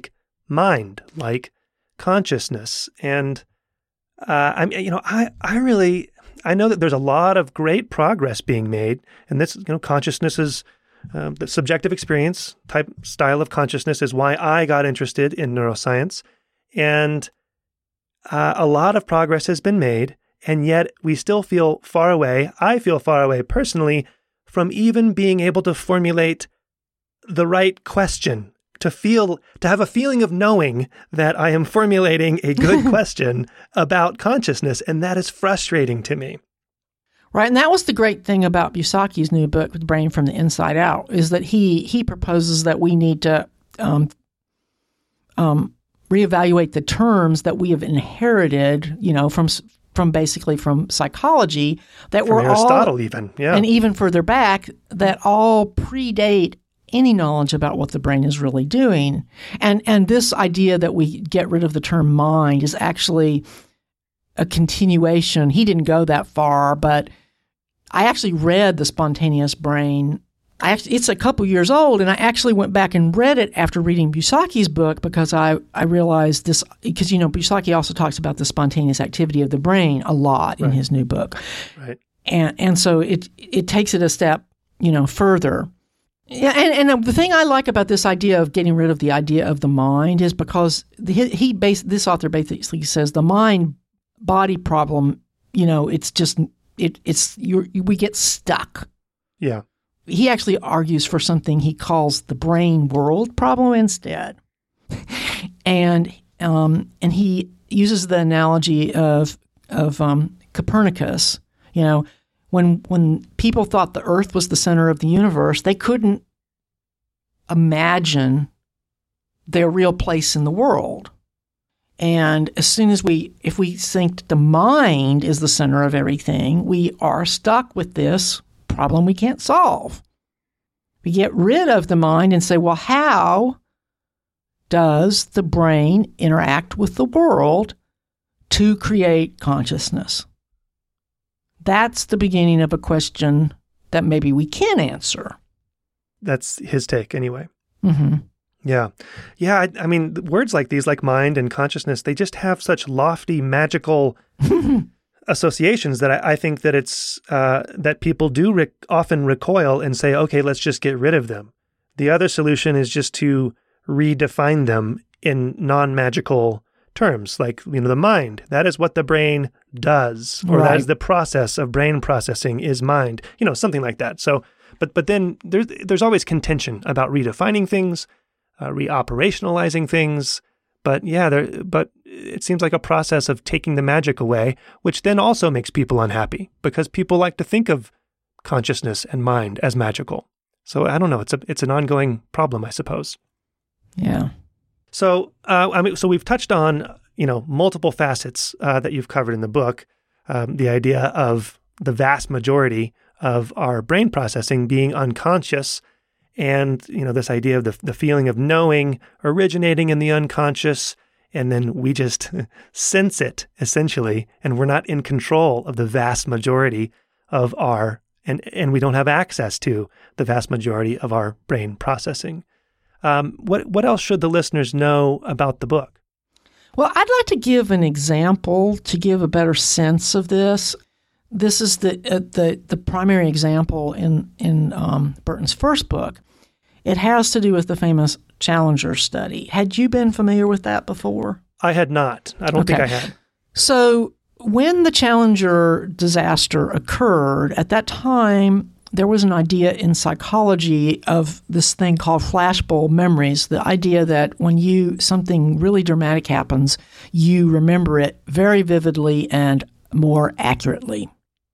mind, like consciousness. And I know that there's a lot of great progress being made, and this, consciousness is the subjective experience type style of consciousness is why I got interested in neuroscience. And a lot of progress has been made, and yet we still feel far away. I feel far away personally from even being able to formulate the right question, to have a feeling of knowing that I am formulating a good question about consciousness, and that is frustrating to me. Right, and that was the great thing about Busaki's new book, The Brain from the Inside Out, is that he proposes that we need to reevaluate the terms that we have inherited, from basically from psychology that from were Aristotle all, even, yeah, and even further back, that all predate any knowledge about what the brain is really doing. And this idea that we get rid of the term mind is actually a continuation. He didn't go that far, but I actually read The Spontaneous Brain. It's a couple years old, and I actually went back and read it after reading Busaki's book because I realized this, because, Busaki also talks about the spontaneous activity of the brain a lot in his new book. Right. And so it takes it a step, further. Yeah, and the thing I like about this idea of getting rid of the idea of the mind is because this author basically says the mind-body problem, it's just we get stuck. Yeah. He actually argues for something he calls the brain world problem instead, and he uses the analogy of Copernicus. When people thought the Earth was the center of the universe, they couldn't imagine their real place in the world. And as soon as if we think the mind is the center of everything, we are stuck with this problem we can't solve. We get rid of the mind and say, well, how does the brain interact with the world to create consciousness? That's the beginning of a question that maybe we can answer. That's his take anyway. Mm-hmm. Yeah. Yeah. I mean, words like these, like mind and consciousness, they just have such lofty, magical associations that I think that it's that people do often recoil and say, okay, let's just get rid of them. The other solution is just to redefine them in non-magical terms, like, the mind. That is what the brain does, or that is the process of brain processing is mind, something like that. So, but then there's always contention about redefining things, reoperationalizing things. But but it seems like a process of taking the magic away, which then also makes people unhappy because people like to think of consciousness and mind as magical. So I don't know. It's an ongoing problem, I suppose. Yeah. So so we've touched on multiple facets that you've covered in the book. The idea of the vast majority of our brain processing being unconscious. And, this idea of the feeling of knowing originating in the unconscious, and then we just sense it, essentially, and we're not in control of the vast majority of and we don't have access to the vast majority of our brain processing. What else should the listeners know about the book? Well, I'd like to give an example to give a better sense of this. This is the primary example in Burton's first book. It has to do with the famous Challenger study. Had you been familiar with that before? I had not. I don't think I had. So when the Challenger disaster occurred, at that time, there was an idea in psychology of this thing called flashbulb memories, the idea that when something really dramatic happens, you remember it very vividly and more accurately.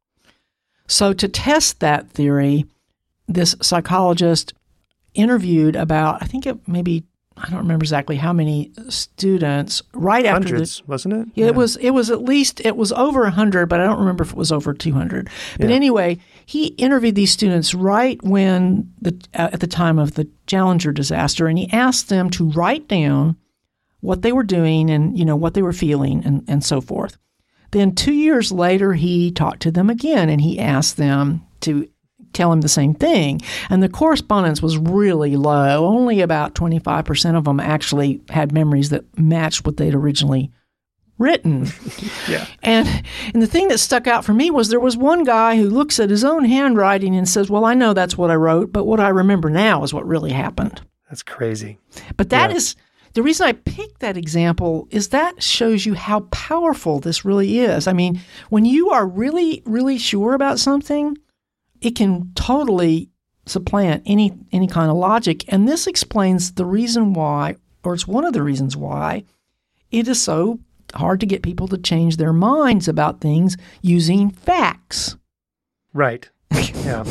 So to test that theory, this psychologist interviewed about, I don't remember exactly how many students right after hundreds, wasn't it? Yeah, it was over 100, but I don't remember if it was over 200. But anyway, he interviewed these students right when at the time of the Challenger disaster, and he asked them to write down what they were doing and what they were feeling and so forth. Then 2 years later, he talked to them again, and he asked them to tell him the same thing. And the correspondence was really low. Only about 25% of them actually had memories that matched what they'd originally written. Yeah. And the thing that stuck out for me was there was one guy who looks at his own handwriting and says, well, I know that's what I wrote, but what I remember now is what really happened. That's crazy. But that is the reason I picked that example is that shows you how powerful this really is. I mean, when you are really, really sure about something, it can totally supplant any kind of logic. And this explains the reason why, or it's one of the reasons why, it is so hard to get people to change their minds about things using facts. Right. Yeah.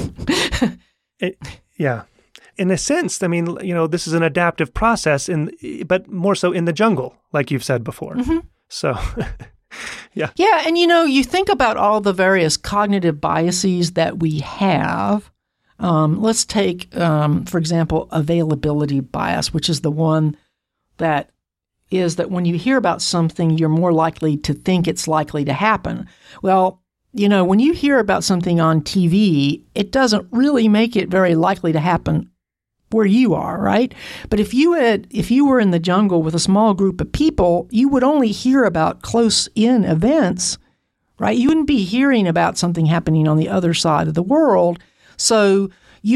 Yeah. In a sense, I mean, this is an adaptive process, but more so in the jungle, like you've said before. Mm-hmm. So, yeah. Yeah, and you think about all the various cognitive biases that we have. Let's take, for example, availability bias, which is the one that is that when you hear about something, you're more likely to think it's likely to happen. Well, when you hear about something on TV, it doesn't really make it very likely to happen where you are, right? But if you were in the jungle with a small group of people, you would only hear about close-in events, right? You wouldn't be hearing about something happening on the other side of the world. So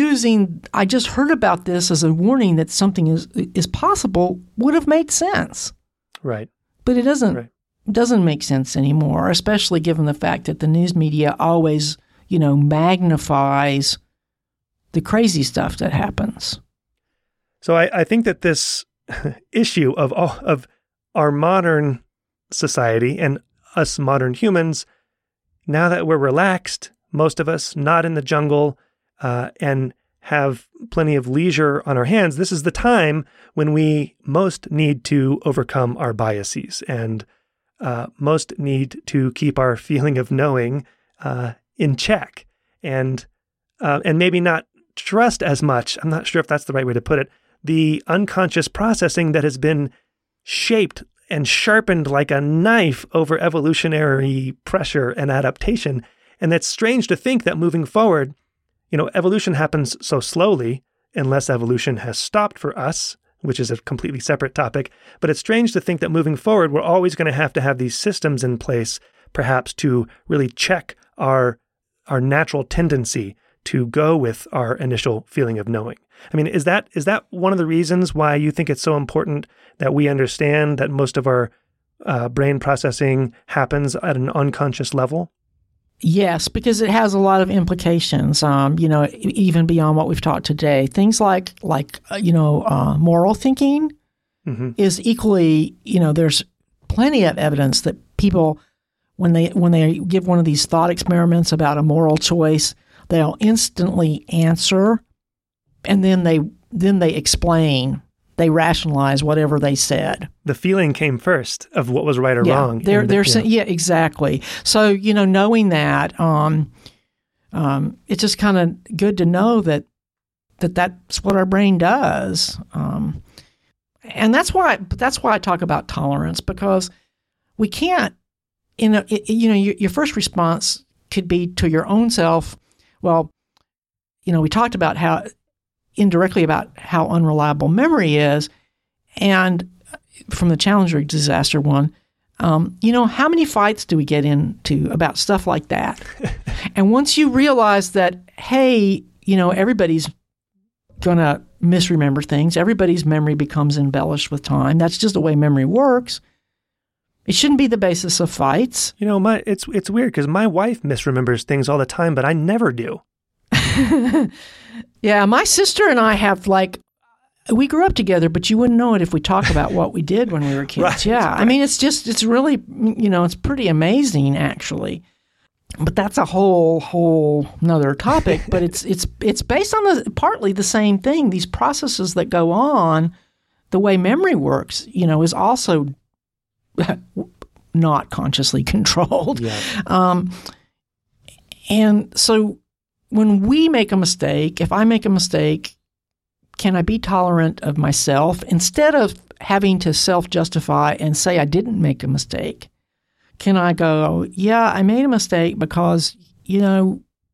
I just heard about this as a warning that something is possible would have made sense. Right. But it doesn't make sense anymore, especially given the fact that the news media always, magnifies the crazy stuff that happens. So I think that this issue of our modern society and us modern humans, now that we're relaxed, most of us not in the jungle, and have plenty of leisure on our hands, this is the time when we most need to overcome our biases and most need to keep our feeling of knowing in check and maybe not trust as much, I'm not sure if that's the right way to put it, the unconscious processing that has been shaped and sharpened like a knife over evolutionary pressure and adaptation. And it's strange to think that moving forward, evolution happens so slowly, unless evolution has stopped for us, which is a completely separate topic. But it's strange to think that moving forward, we're always going to have these systems in place, perhaps to really check our natural tendency to go with our initial feeling of knowing. I mean, is that one of the reasons why you think it's so important that we understand that most of our brain processing happens at an unconscious level? Yes, because it has a lot of implications, even beyond what we've talked today. Things like moral thinking is equally, there's plenty of evidence that people, when they give one of these thought experiments about a moral choice, they'll instantly answer, and then they explain. They rationalize whatever they said. The feeling came first of what was right or wrong. Yeah, exactly. So, knowing that, it's just kind of good to know that's what our brain does. And that's why I talk about tolerance, because we can't, your first response could be to your own self. Well, we talked about how unreliable memory is. And from the Challenger disaster one, how many fights do we get into about stuff like that? And once you realize that, hey, everybody's going to misremember things. Everybody's memory becomes embellished with time. That's just the way memory works. It shouldn't be the basis of fights. It's weird because my wife misremembers things all the time, but I never do. Yeah, my sister and I have we grew up together, but you wouldn't know it if we talked about what we did when we were kids. Right, yeah, right. I mean, it's really, it's pretty amazing actually. But that's a whole another topic. But it's based on partly the same thing. These processes that go on, the way memory works, is also not consciously controlled. Yeah. And so when we make a mistake, if I make a mistake, can I be tolerant of myself instead of having to self-justify and say I didn't make a mistake? Can I go, yeah, I made a mistake because,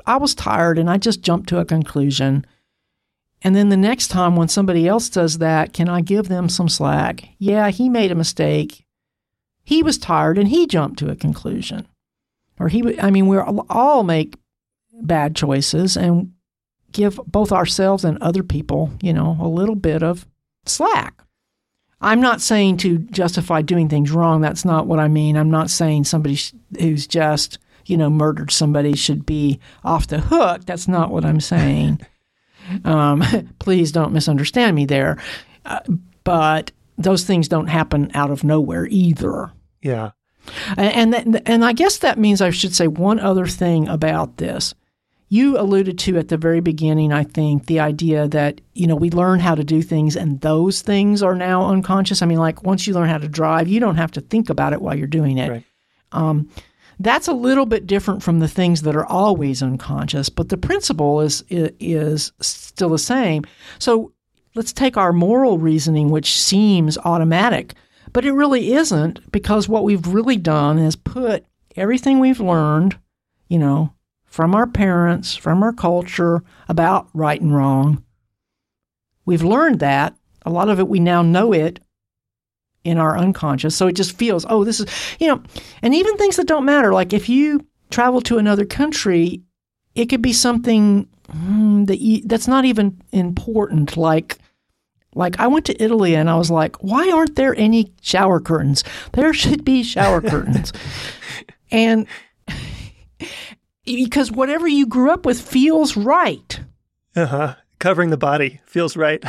I was tired and I just jumped to a conclusion. And then the next time when somebody else does that, can I give them some slack? Yeah, he made a mistake. He was tired and he jumped to a conclusion. Or we all make bad choices and give both ourselves and other people, a little bit of slack. I'm not saying to justify doing things wrong. That's not what I mean. I'm not saying somebody who's just, murdered somebody should be off the hook. That's not what I'm saying. Please don't misunderstand me there. But those things don't happen out of nowhere either. Yeah. And I guess that means I should say one other thing about this. You alluded to at the very beginning, I think, the idea that, we learn how to do things and those things are now unconscious. I mean, like once you learn how to drive, you don't have to think about it while you're doing it. Right. That's a little bit different from the things that are always unconscious, but the principle is still the same. So let's take our moral reasoning, which seems automatic, but it really isn't, because what we've really done is put everything we've learned, from our parents, from our culture about right and wrong. We've learned that. A lot of it, we now know it in our unconscious. So it just feels, this is, and even things that don't matter. Like if you travel to another country, it could be something that's not even important. Like I went to Italy and I was like, why aren't there any shower curtains? There should be shower curtains. And because whatever you grew up with feels right. Covering the body feels right.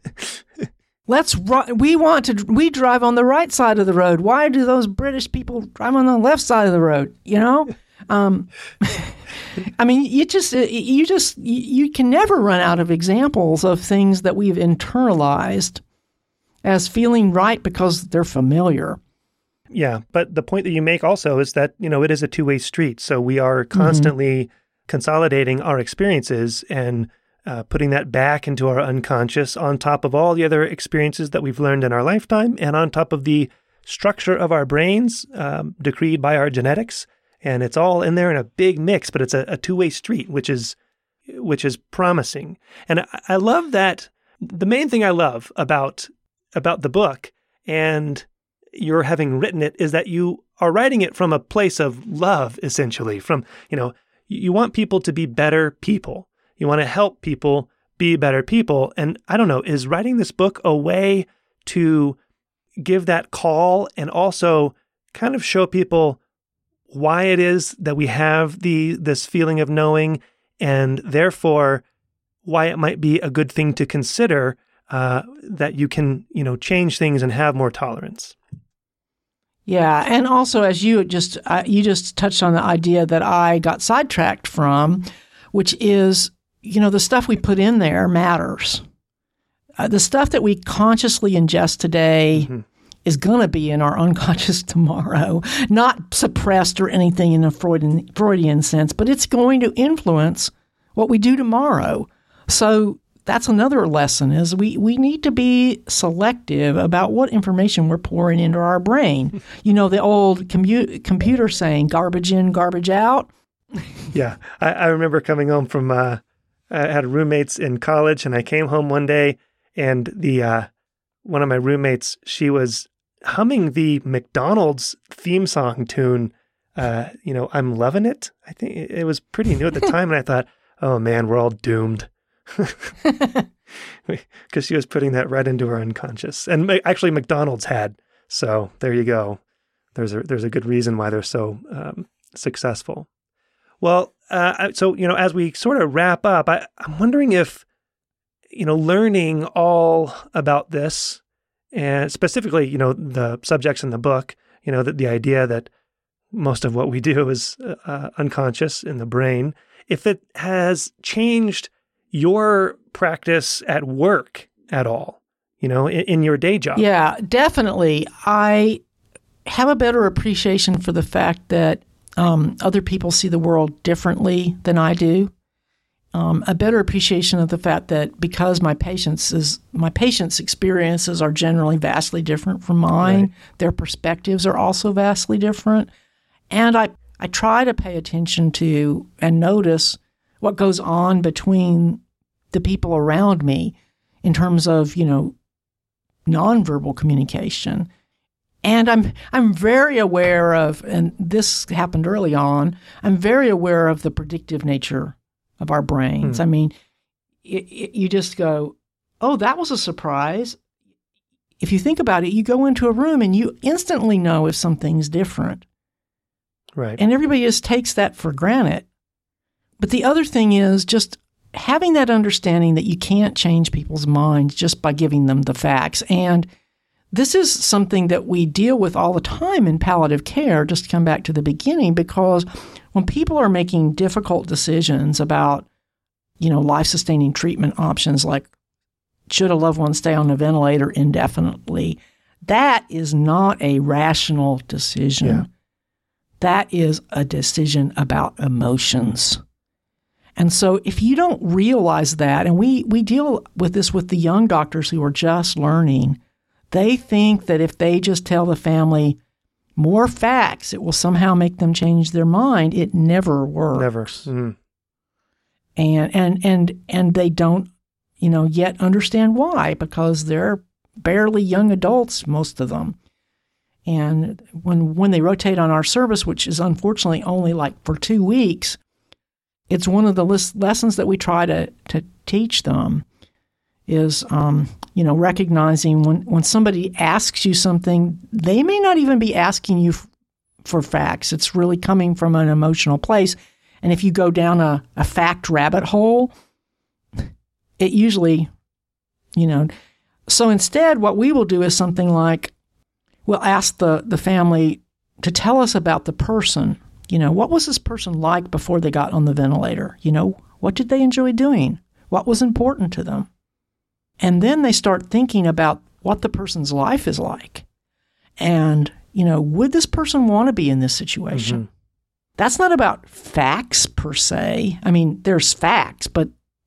We drive on the right side of the road. Why do those British people drive on the left side of the road? I mean, you can never run out of examples of things that we've internalized as feeling right because they're familiar. Yeah, but the point that you make also is that, it is a two-way street. So we are constantly consolidating our experiences and putting that back into our unconscious on top of all the other experiences that we've learned in our lifetime and on top of the structure of our brains decreed by our genetics. And it's all in there in a big mix, but it's a two-way street, which is promising. And I love that. The main thing I love about the book and your having written it is that you are writing it from a place of love, essentially. From, you want people to be better people. You want to help people be better people. And I don't know, is writing this book a way to give that call and also kind of show people why it is that we have this feeling of knowing, and therefore why it might be a good thing to consider that you can, change things and have more tolerance? Yeah, and also as you just touched on the idea that I got sidetracked from, which is, the stuff we put in there matters. The stuff that we consciously ingest today is going to be in our unconscious tomorrow, not suppressed or anything in a Freudian sense, but it's going to influence what we do tomorrow. So that's another lesson, is we need to be selective about what information we're pouring into our brain. The old computer saying, garbage in, garbage out. Yeah. I remember coming home from, I had roommates in college, and I came home one day, and one of my roommates, she was humming the McDonald's theme song tune, I'm Loving It. I think it was pretty new at the time, and I thought, oh man, we're all doomed. Because she was putting that right into her unconscious. And actually McDonald's had. So there you go. There's a good reason why they're so successful. Well, so, as we sort of wrap up, I'm wondering if, learning all about this, and specifically, the subjects in the book, the idea that most of what we do is unconscious in the brain, if it has changed your practice at work at all, in your day job. Yeah, definitely. I have a better appreciation for the fact that other people see the world differently than I do. A better appreciation of the fact that because my patients' experiences are generally vastly different from mine, right, their perspectives are also vastly different. And I try to pay attention to and notice what goes on between the people around me in terms of, nonverbal communication. And I'm very aware of, and this happened early on, I'm very aware of the predictive nature of our brains. I mean, you just go, oh, that was a surprise. If you think about it, you go into a room and you instantly know if something's different. Right. And everybody just takes that for granted. But the other thing is just having that understanding that you can't change people's minds just by giving them the facts. And this is something that we deal with all the time in palliative care, just to come back to the beginning, because when people are making difficult decisions about, life-sustaining treatment options like should a loved one stay on a ventilator indefinitely, that is not a rational decision. Yeah. That is a decision about emotions. And so if you don't realize that, and we deal with this with the young doctors who are just learning, they think that if they just tell the family more facts, it will somehow make them change their mind. It never works. Never. Mm-hmm. And they don't, yet understand why, because they're barely young adults, most of them. And when they rotate on our service, which is unfortunately only like for 2 weeks, it's one of the lessons that we try to teach them is, recognizing when somebody asks you something, they may not even be asking you for facts. It's really coming from an emotional place. And if you go down a fact rabbit hole, it usually, so instead what we will do is something like, we'll ask the family to tell us about the person. What was this person like before they got on the ventilator? What did they enjoy doing? What was important to them? And then they start thinking about what the person's life is like. And, would this person want to be in this situation? Mm-hmm. That's not about facts per se. I mean, there's facts, but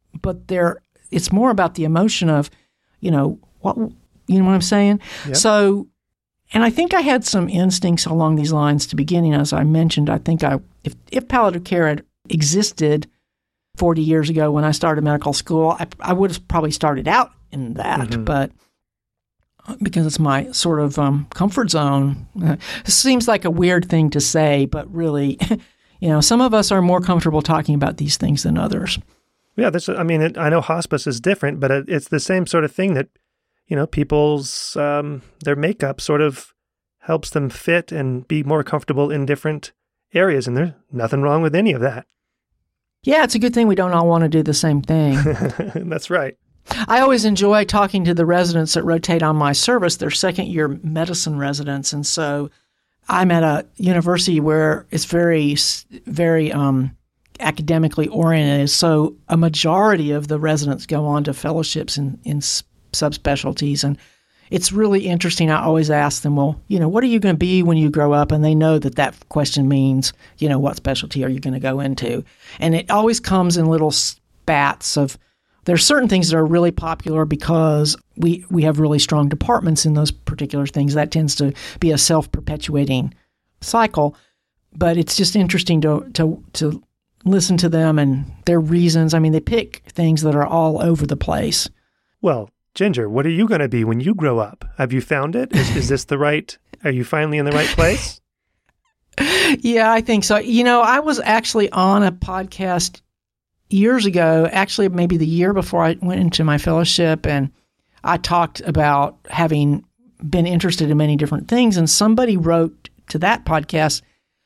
it's more about the emotion of, what I'm saying? Yep. So, and I think I had some instincts along these lines to beginning. As I mentioned, I think if palliative care had existed 40 years ago when I started medical school, I would have probably started out in that, mm-hmm. but because it's my sort of comfort zone. It seems like a weird thing to say, but really, some of us are more comfortable talking about these things than others. Yeah, I know hospice is different, but it's the same sort of thing that, people's, their makeup sort of helps them fit and be more comfortable in different areas, and there's nothing wrong with any of that. Yeah, it's a good thing we don't all want to do the same thing. That's right. I always enjoy talking to the residents that rotate on my service. They're second-year medicine residents, and so I'm at a university where it's very, very academically oriented. So a majority of the residents go on to fellowships in subspecialties, and it's really interesting. I always ask them, well, what are you going to be when you grow up? And they know that question means, what specialty are you going to go into? And it always comes in little spats of, there's certain things that are really popular because we have really strong departments in those particular things. That tends to be a self-perpetuating cycle. But it's just interesting to listen to them and their reasons. I mean, they pick things that are all over the place. Well, Ginger, what are you going to be when you grow up? Have you found it? Is this are you finally in the right place? Yeah, I think so. I was actually on a podcast years ago, actually maybe the year before I went into my fellowship, and I talked about having been interested in many different things, and somebody wrote to that podcast,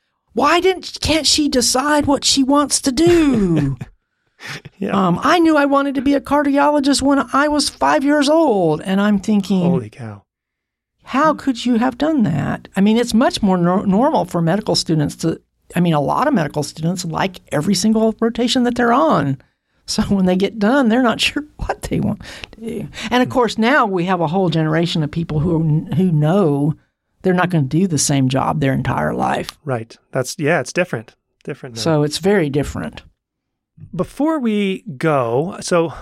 can't she decide what she wants to do? Yeah. I knew I wanted to be a cardiologist when I was 5 years old, and I'm thinking, holy cow. How could you have done that? I mean, it's much more normal for medical students a lot of medical students like every single rotation that they're on. So when they get done, they're not sure what they want to do. And of course, now we have a whole generation of people who know they're not going to do the same job their entire life. Right. It's different. Different now. So it's very different. Before we go,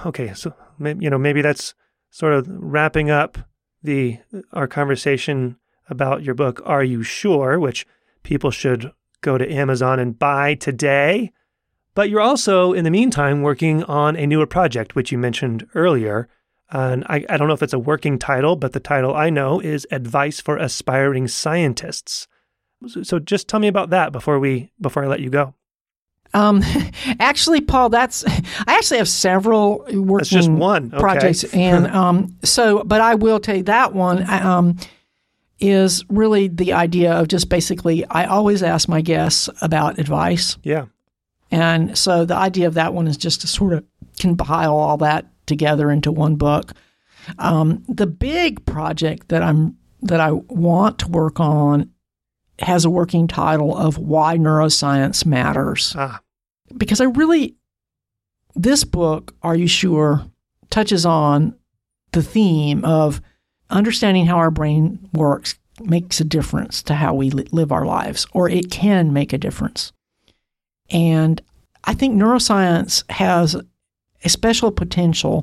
maybe that's sort of wrapping up our conversation about your book, Are You Sure?, which people should go to Amazon and buy today. But you're also, in the meantime, working on a newer project, which you mentioned earlier. And I don't know if it's a working title, but the title I know is Advice for Aspiring Scientists. So just tell me about that before I let you go. Actually, Paul, I actually have several working That's just one. Okay. projects. And but I will tell you that one is really the idea of just basically, I always ask my guests about advice. Yeah. And so the idea of that one is just to sort of compile all that together into one book. The big project that I want to work on has a working title of Why Neuroscience Matters. Because this book, Are You Sure?, touches on the theme of understanding how our brain works makes a difference to how we live our lives, or it can make a difference. And I think neuroscience has a special potential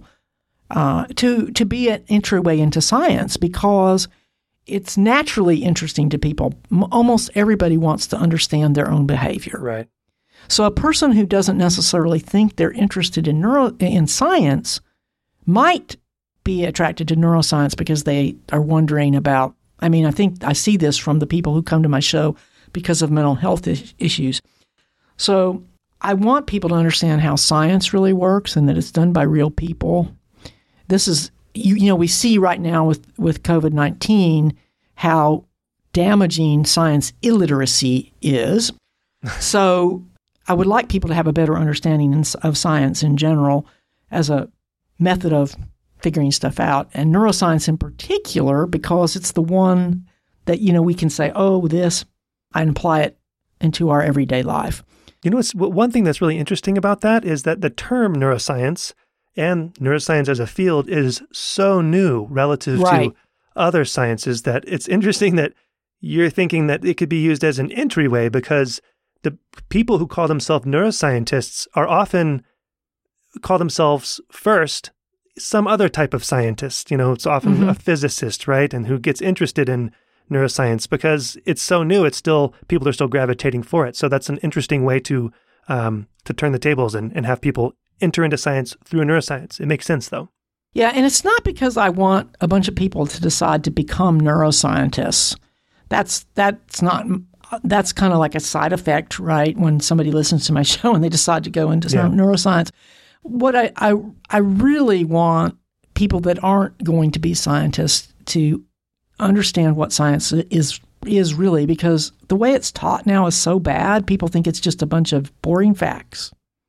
to be an entryway into science because it's naturally interesting to people. Almost everybody wants to understand their own behavior. Right. So a person who doesn't necessarily think they're interested in science might be attracted to neuroscience because they are wondering about, I think I see this from the people who come to my show because of mental health issues. So I want people to understand how science really works and that it's done by real people. This is, we see right now with COVID-19 how damaging science illiteracy is. So I would like people to have a better understanding of science in general as a method of figuring stuff out, and neuroscience in particular, because it's the one that, we can say, oh, this, and apply it into our everyday life. One thing that's really interesting about that is that the term neuroscience and neuroscience as a field is so new relative to other sciences that it's interesting that you're thinking that it could be used as an entryway because the people who call themselves neuroscientists are often call themselves first some other type of scientist. It's often a physicist, right? And who gets interested in neuroscience because it's so new. People are still gravitating for it. So that's an interesting way to turn the tables and have people enter into science through neuroscience. It makes sense, though. Yeah, and it's not because I want a bunch of people to decide to become neuroscientists. That's kind of like a side effect, right? When somebody listens to my show and they decide to go into neuroscience. What I really want people that aren't going to be scientists to understand what science is really, because the way it's taught now is so bad, people think it's just a bunch of boring facts.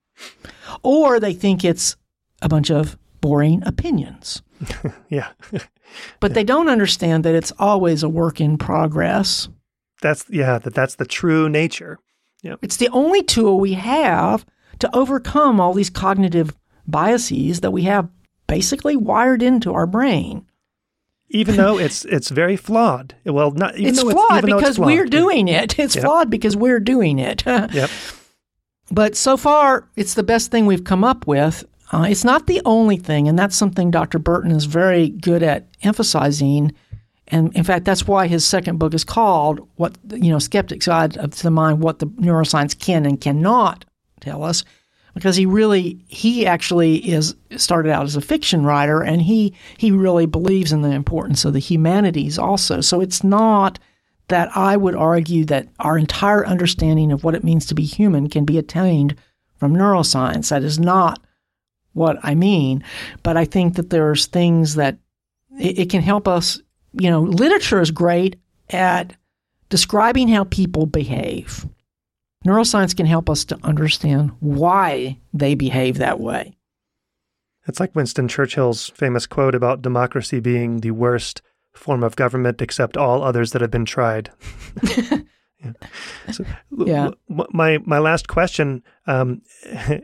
Or they think it's a bunch of boring opinions. Yeah. But they don't understand that it's always a work in progress. That's the true nature. Yeah. It's the only tool we have to overcome all these cognitive biases that we have basically wired into our brain. Even though it's very flawed. Well, not even it's though flawed it's because flawed. we're doing it. It's flawed because we're doing it. Yep. But so far, it's the best thing we've come up with. It's not the only thing, and that's something Dr. Burton is very good at emphasizing. And in fact, that's why his second book is called Skeptics Guide to the Mind, What the Neuroscience Can and Cannot Tell Us, because he actually started out as a fiction writer, and he really believes in the importance of the humanities also. So it's not that I would argue that our entire understanding of what it means to be human can be attained from neuroscience. That is not what I mean. But I think that there's things that it can help us. Literature is great at describing how people behave. Neuroscience can help us to understand why they behave that way. It's like Winston Churchill's famous quote about democracy being the worst form of government except all others that have been tried. Yeah. So, my last question, why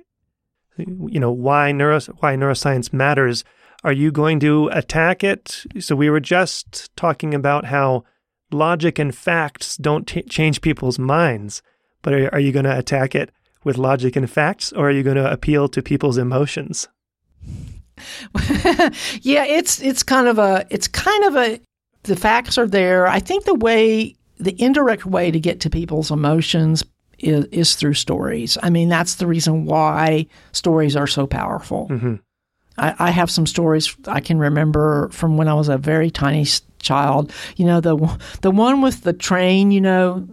neuroscience matters. Are you going to attack it? So we were just talking about how logic and facts don't change people's minds, but are you going to attack it with logic and facts, or are you going to appeal to people's emotions? Yeah, it's kind of a the facts are there. I think the indirect way to get to people's emotions is through stories. I mean, that's the reason why stories are so powerful. Mm-hmm. I have some stories I can remember from when I was a very tiny child. You know, the one with the train, you know,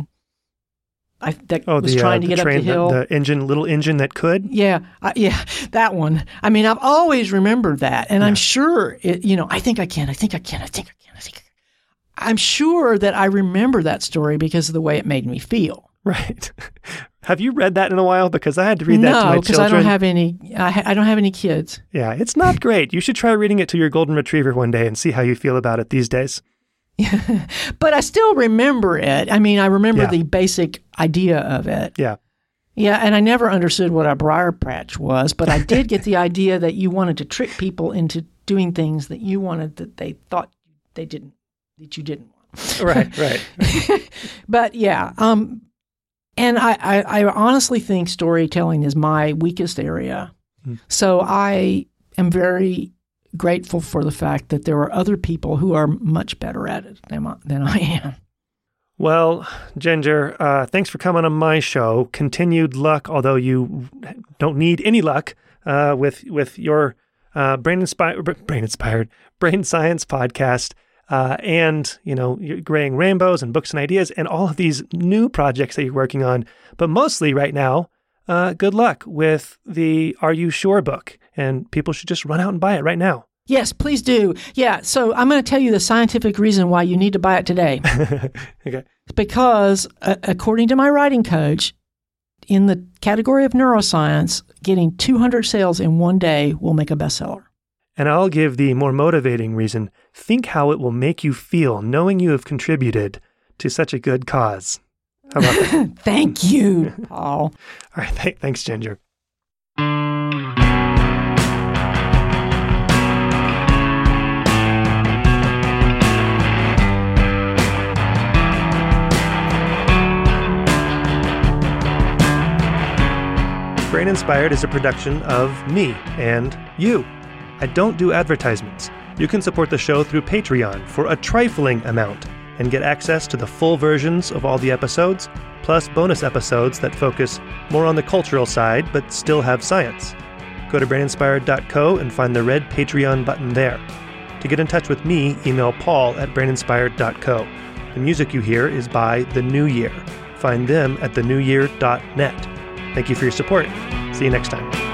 that was trying to get train, up the hill. The engine, little engine that could? Yeah, that one. I mean, I've always remembered that. And I'm sure, I think I can. I'm sure that I remember that story because of the way it made me feel. Right. Have you read that in a while? Because I had to read that to my children. No, because I don't have any. I don't have any kids. Yeah, it's not great. You should try reading it to your golden retriever one day and see how you feel about it these days. But I still remember it. I mean, I remember the basic idea of it. Yeah. Yeah, and I never understood what a briar patch was, but I did get the idea that you wanted to trick people into doing things that you wanted that they thought that you didn't want. Right. But yeah, and I honestly think storytelling is my weakest area. So I am very grateful for the fact that there are other people who are much better at it than I am. Well, Ginger, thanks for coming on my show. Continued luck, although you don't need any luck with your brain science podcast. And, you're graying rainbows and books and ideas and all of these new projects that you're working on. But mostly right now, good luck with the Are You Sure book. And people should just run out and buy it right now. Yes, please do. Yeah, so I'm going to tell you the scientific reason why you need to buy it today. Okay. Because according to my writing coach, in the category of neuroscience, getting 200 sales in one day will make a bestseller. And I'll give the more motivating reason. Think how it will make you feel knowing you have contributed to such a good cause. How about that? Thank you, Paul. All right. Thanks, Ginger. Brain Inspired is a production of me and you. I don't do advertisements. You can support the show through Patreon for a trifling amount and get access to the full versions of all the episodes, plus bonus episodes that focus more on the cultural side but still have science. Go to braininspired.co and find the red Patreon button there. To get in touch with me, email paul@braininspired.co. The music you hear is by The New Year. Find them at thenewyear.net. Thank you for your support. See you next time.